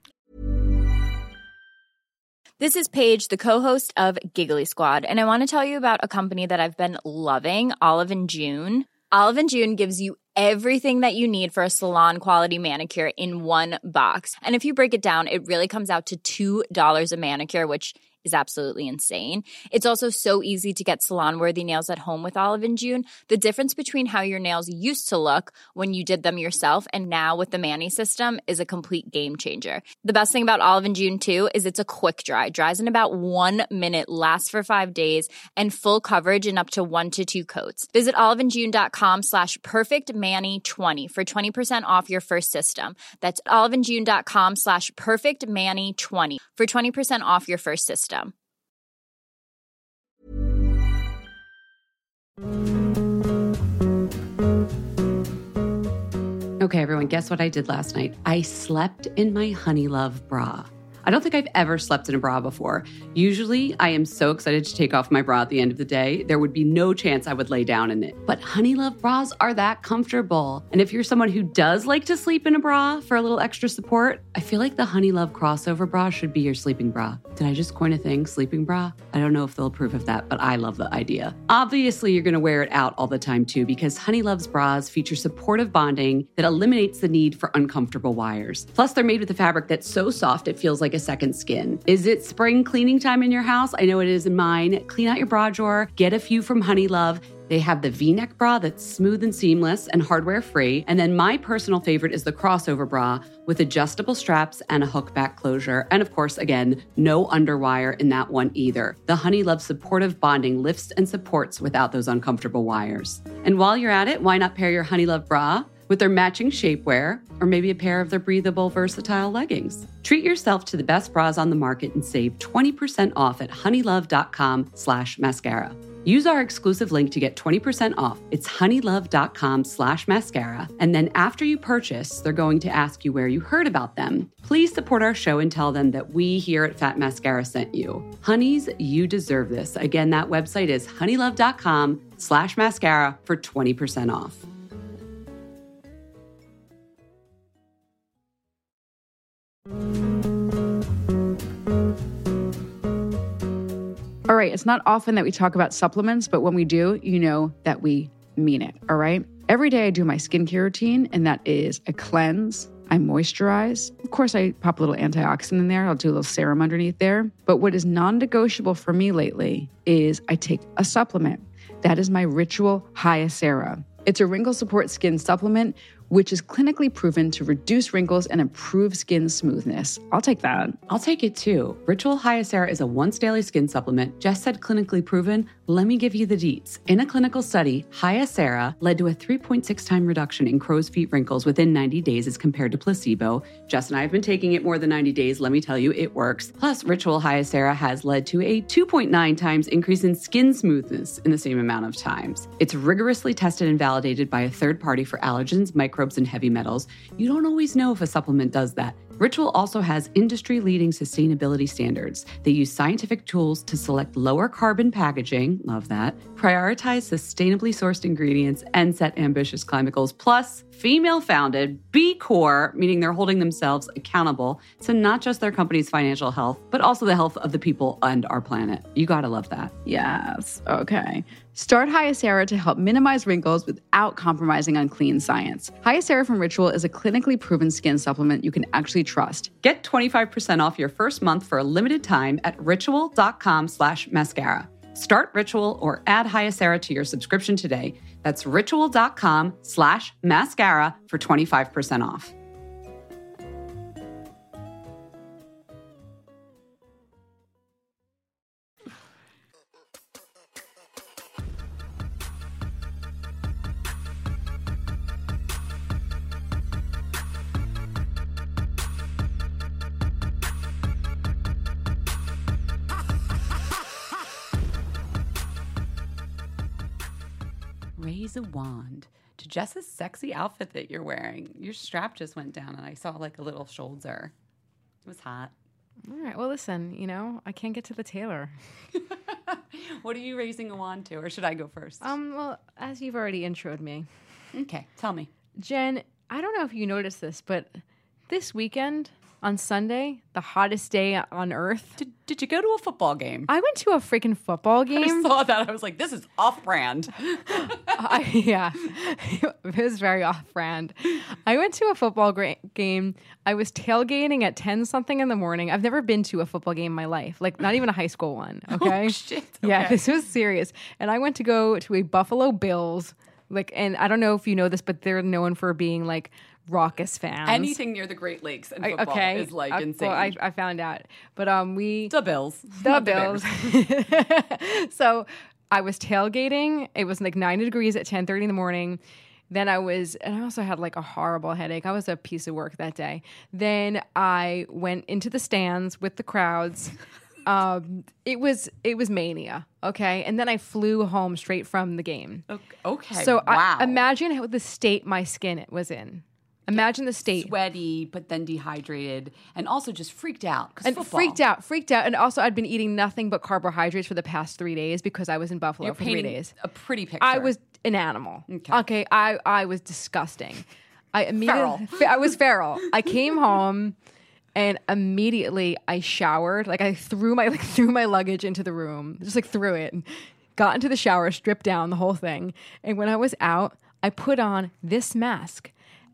This is Paige, the co-host of Giggly Squad, and I want to tell you about a company that I've been loving, Olive and June. Olive and June gives you everything that you need for a salon-quality manicure in one box. And if you break it down, it really comes out to two dollars a manicure, which is absolutely insane. It's also so easy to get salon-worthy nails at home with Olive and June. The difference between how your nails used to look when you did them yourself and now with the Mani system is a complete game changer. The best thing about Olive and June, too, is it's a quick dry. Dries in about one minute, lasts for five days, and full coverage in up to one to two coats. Visit oliveandjune.com slash perfectmani20 for twenty percent off your first system. That's oliveandjune.com slash perfectmani20 for twenty percent off your first system. Okay, everyone, guess what I did last night? I slept in my Honey Love bra. I don't think I've ever slept in a bra before. Usually, I am so excited to take off my bra at the end of the day, there would be no chance I would lay down in it. But Honeylove bras are that comfortable. And if you're someone who does like to sleep in a bra for a little extra support, I feel like the Honeylove crossover bra should be your sleeping bra. Did I just coin a thing, sleeping bra? I don't know if they'll approve of that, but I love the idea. Obviously, you're going to wear it out all the time too, because Honeylove's bras feature supportive bonding that eliminates the need for uncomfortable wires. Plus, they're made with a fabric that's so soft it feels like a second skin. Is it spring cleaning time in your house? I know it is in mine. Clean out your bra drawer, get a few from Honeylove. They have the V-neck bra that's smooth and seamless and hardware-free. And then my personal favorite is the crossover bra with adjustable straps and a hook back closure. And of course, again, no underwire in that one either. The Honeylove supportive bonding lifts and supports without those uncomfortable wires. And while you're at it, why not pair your Honeylove bra with their matching shapewear, or maybe a pair of their breathable, versatile leggings? Treat yourself to the best bras on the market and save twenty percent off at honeylove.com slash mascara. Use our exclusive link to get twenty percent off. It's honeylove.com slash mascara. And then after you purchase, they're going to ask you where you heard about them. Please support our show and tell them that we here at Fat Mascara sent you. Honeys, you deserve this. Again, that website is honeylove.com slash mascara for twenty percent off. All right, it's not often that we talk about supplements, but when we do, you know that we mean it, all right? Every day I do my skincare routine, and that is I cleanse, I moisturize. Of course, I pop a little antioxidant in there. I'll do a little serum underneath there. But what is non-negotiable for me lately is I take a supplement. That is my Ritual Hyacera. It's a wrinkle support skin supplement, which is clinically proven to reduce wrinkles and improve skin smoothness. I'll take that. I'll take it too. Ritual Hyacera is a once daily skin supplement. Jess said clinically proven. Let me give you the deets. In a clinical study, Hyacera led to a three point six time reduction in crow's feet wrinkles within ninety days as compared to placebo. Jess and I have been taking it more than ninety days. Let me tell you, it works. Plus, Ritual Hyacera has led to a two point nine times increase in skin smoothness in the same amount of times. It's rigorously tested and validated by a third party for allergens, microbes, and heavy metals. You don't always know if a supplement does that. Ritual also has industry-leading sustainability standards. They use scientific tools to select lower carbon packaging, love that, prioritize sustainably sourced ingredients, and set ambitious climate goals. Plus, female-founded, B Corp, meaning they're holding themselves accountable to not just their company's financial health, but also the health of the people and our planet. You gotta love that. Yes, okay. Start Hyacera to help minimize wrinkles without compromising on clean science. Hyacera from Ritual is a clinically proven skin supplement you can actually trust. Get twenty-five percent off your first month for a limited time at ritual.com slash mascara. Start Ritual or add Hyacera to your subscription today. That's ritual.com slash mascara for twenty-five percent off. Raise a wand to Jess's sexy outfit that you're wearing. Your strap just went down and I saw like a little shoulder. It was hot. All right. Well, listen, you know, I can't get to the tailor. What are you raising a wand to, or should I go first? Um, well, as you've already introed me. Okay, tell me. Jen, I don't know if you noticed this, but this weekend on Sunday, the hottest day on earth. Did, did you go to a football game? I went to a freaking football game. I saw that. I was like, this is off-brand. uh, yeah, it was very off-brand. I went to a football gra- game. I was tailgating at ten something in the morning. I've never been to a football game in my life, like not even a high school one. Okay. Oh, shit. Okay. Yeah, this was serious. And I went to go to a Buffalo Bills, like, and I don't know if you know this, but they're known for being like raucous fans. Anything near the Great Lakes and football okay. is like uh, insane. Well, I, I found out, but um, we the Bills, the Bills. So I was tailgating. It was like ninety degrees at ten thirty in the morning. Then I was, and I also had like a horrible headache. I was a piece of work that day. Then I went into the stands with the crowds. Um, it was it was mania, okay? And then I flew home straight from the game. Okay. So wow. I, imagine how the state my skin was in. Imagine the state. Sweaty, but then dehydrated, and also just freaked out. And football. freaked out, freaked out. And also, I'd been eating nothing but carbohydrates for the past three days because I was in Buffalo You're for three painting days. a pretty picture. I was an animal. Okay. Okay, I, I was disgusting. I immediately, I was feral. I came home, and immediately I showered. Like I threw my like threw my luggage into the room, just like threw it. Got into the shower, stripped down the whole thing, and when I was out, I put on this mask,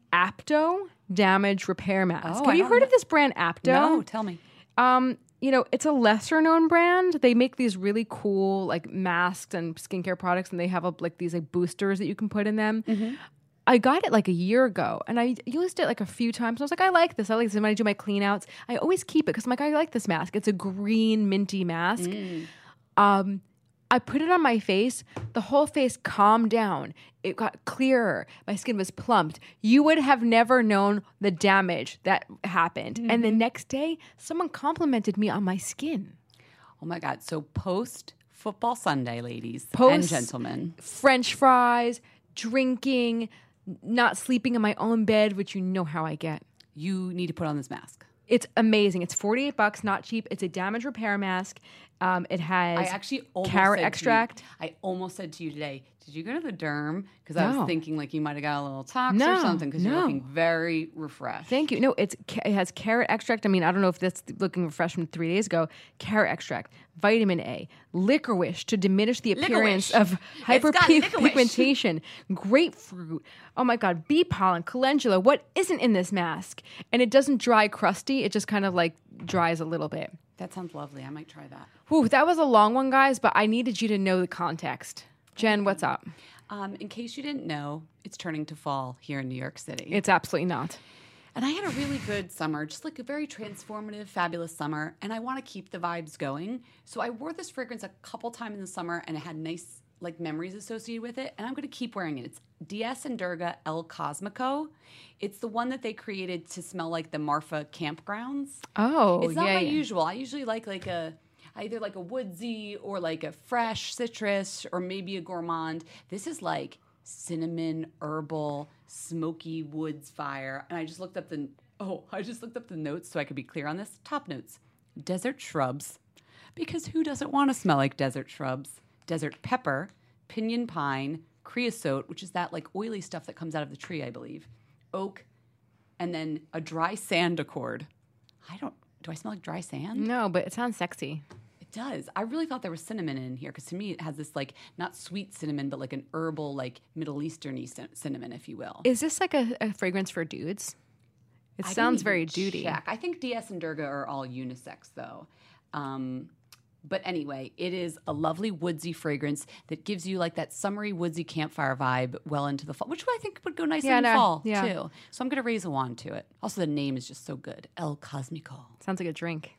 Apto Damage Repair Mask. Oh, Have I you don't heard know. of this brand, Apto? No, tell me. Um, you know, it's a lesser known brand. They make these really cool like masks and skincare products, and they have a, like these like boosters that you can put in them. Mm-hmm. I got it like a year ago, and I used it like a few times. I was like, I like this. I like this. And when I do my clean outs, I always keep it because I'm like, I like this mask. It's a green minty mask. Mm. Um, I put it on my face. The whole face calmed down. It got clearer. My skin was plumped. You would have never known the damage that happened. Mm-hmm. And the next day, someone complimented me on my skin. Oh my God. So post football Sunday, ladies Post and gentlemen. French fries, drinking, not sleeping in my own bed, which you know how I get. You need to put on this mask. It's amazing. It's forty-eight bucks, not cheap. It's a damage repair mask. Um, it has I actually almost carrot said extract. To you, I almost said to you today, did you go to the derm? Because I No. was thinking like you might have got a little tox No, or something because you're no. looking very refreshed. Thank you. No, it's it has carrot extract. I mean, I don't know if that's looking fresh from three days ago. Carrot extract, vitamin A, licorice to diminish the appearance Licorice. of It's got licorice. hyperpigmentation, grapefruit. Oh my God, bee pollen, calendula. What isn't in this mask? And it doesn't dry crusty. It just kind of like dries a little bit. That sounds lovely. I might try that. Whew, that was a long one, guys, but I needed you to know the context. Jen, what's up? Um, in case you didn't know, it's turning to fall here in New York City. It's absolutely not. And I had a really good summer, just like a very transformative, fabulous summer. And I want to keep the vibes going. So I wore this fragrance a couple times in the summer and it had nice like memories associated with it. And I'm going to keep wearing it. It's Diez and Durga El Cosmico. It's the one that they created to smell like the Marfa campgrounds. Oh, It's not yeah, my yeah. usual. I usually like like a either like a woodsy or like a fresh citrus or maybe a gourmand. This is like cinnamon, herbal, smoky woods fire. And I just looked up the oh, I just looked up the notes so I could be clear on this. Top notes. Desert shrubs. Because who doesn't want to smell like desert shrubs? Desert pepper, pinyon pine, creosote, which is that like oily stuff that comes out of the tree, I believe. Oak, and then a dry sand accord. I don't do I smell like dry sand? No, but it sounds sexy. It does. I really thought there was cinnamon in here because to me it has this like not sweet cinnamon, but like an herbal, like Middle Eastern-y cin- cinnamon, if you will. Is this like a, a fragrance for dudes? It I didn't sounds even very duty. check. I think Diez and Durga are all unisex though. Um, but anyway, it is a lovely woodsy fragrance that gives you like that summery woodsy campfire vibe well into the fall, which I think would go nicely Yeah, in no, fall yeah. too. So I'm going to raise a wand to it. Also, the name is just so good. El Cosmico. Sounds like a drink.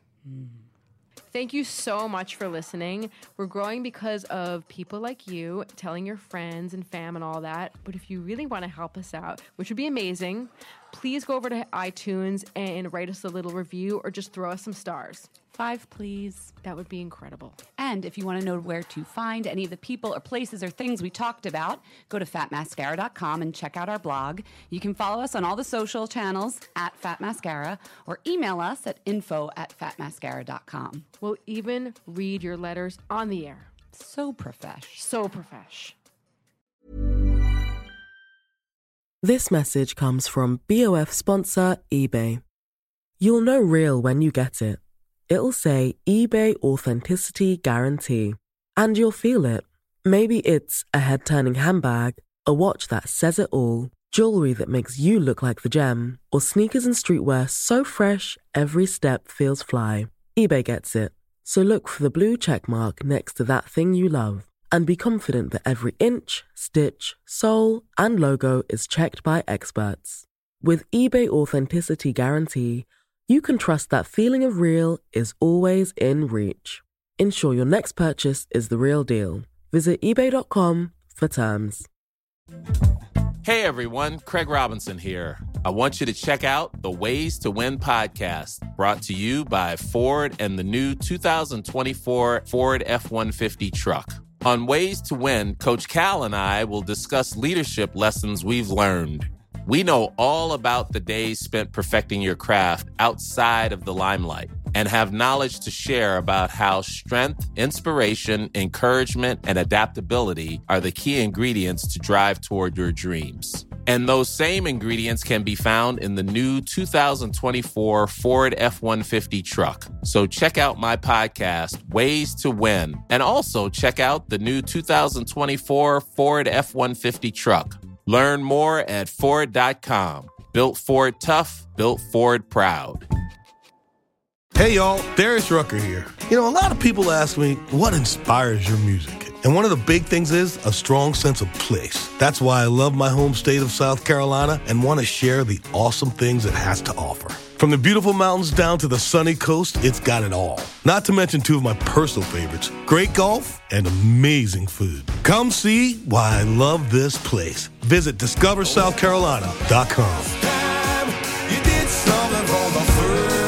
Thank you so much for listening. We're growing because of people like you telling your friends and fam and all that. But if you really want to help us out, which would be amazing, please go over to iTunes and write us a little review or just throw us some stars. Five, please. That would be incredible. And if you want to know where to find any of the people or places or things we talked about, go to fat mascara dot com and check out our blog. You can follow us on all the social channels at Fat Mascara or email us at info at fat mascara dot com. We'll even read your letters on the air. So profesh. So profesh. This message comes from B O F sponsor eBay. You'll know real when you get it. It'll say eBay Authenticity Guarantee. And you'll feel it. Maybe it's a head-turning handbag, a watch that says it all, jewelry that makes you look like the gem, or sneakers and streetwear so fresh every step feels fly. eBay gets it. So look for the blue check mark next to that thing you love and be confident that every inch, stitch, sole, and logo is checked by experts. With eBay Authenticity Guarantee, you can trust that feeling of real is always in reach. Ensure your next purchase is the real deal. Visit ebay dot com for terms. Hey everyone, Craig Robinson here. I want you to check out the Ways to Win podcast, brought to you by Ford and the new two thousand twenty-four Ford F one fifty truck. On Ways to Win, Coach Cal and I will discuss leadership lessons we've learned. We know all about the days spent perfecting your craft outside of the limelight and have knowledge to share about how strength, inspiration, encouragement, and adaptability are the key ingredients to drive toward your dreams. And those same ingredients can be found in the new two thousand twenty-four Ford F one fifty truck. So check out my podcast, Ways to Win, and also check out the new two thousand twenty-four Ford F one fifty truck. Learn more at Ford dot com. Built Ford tough, built Ford proud. Hey y'all, Darius Rucker here. You know, a lot of people ask me, what inspires your music? And one of the big things is a strong sense of place. That's why I love my home state of South Carolina and want to share the awesome things it has to offer. From the beautiful mountains down to the sunny coast, it's got it all. Not to mention two of my personal favorites, great golf and amazing food. Come see why I love this place. Visit discover south carolina dot com. You did something for the first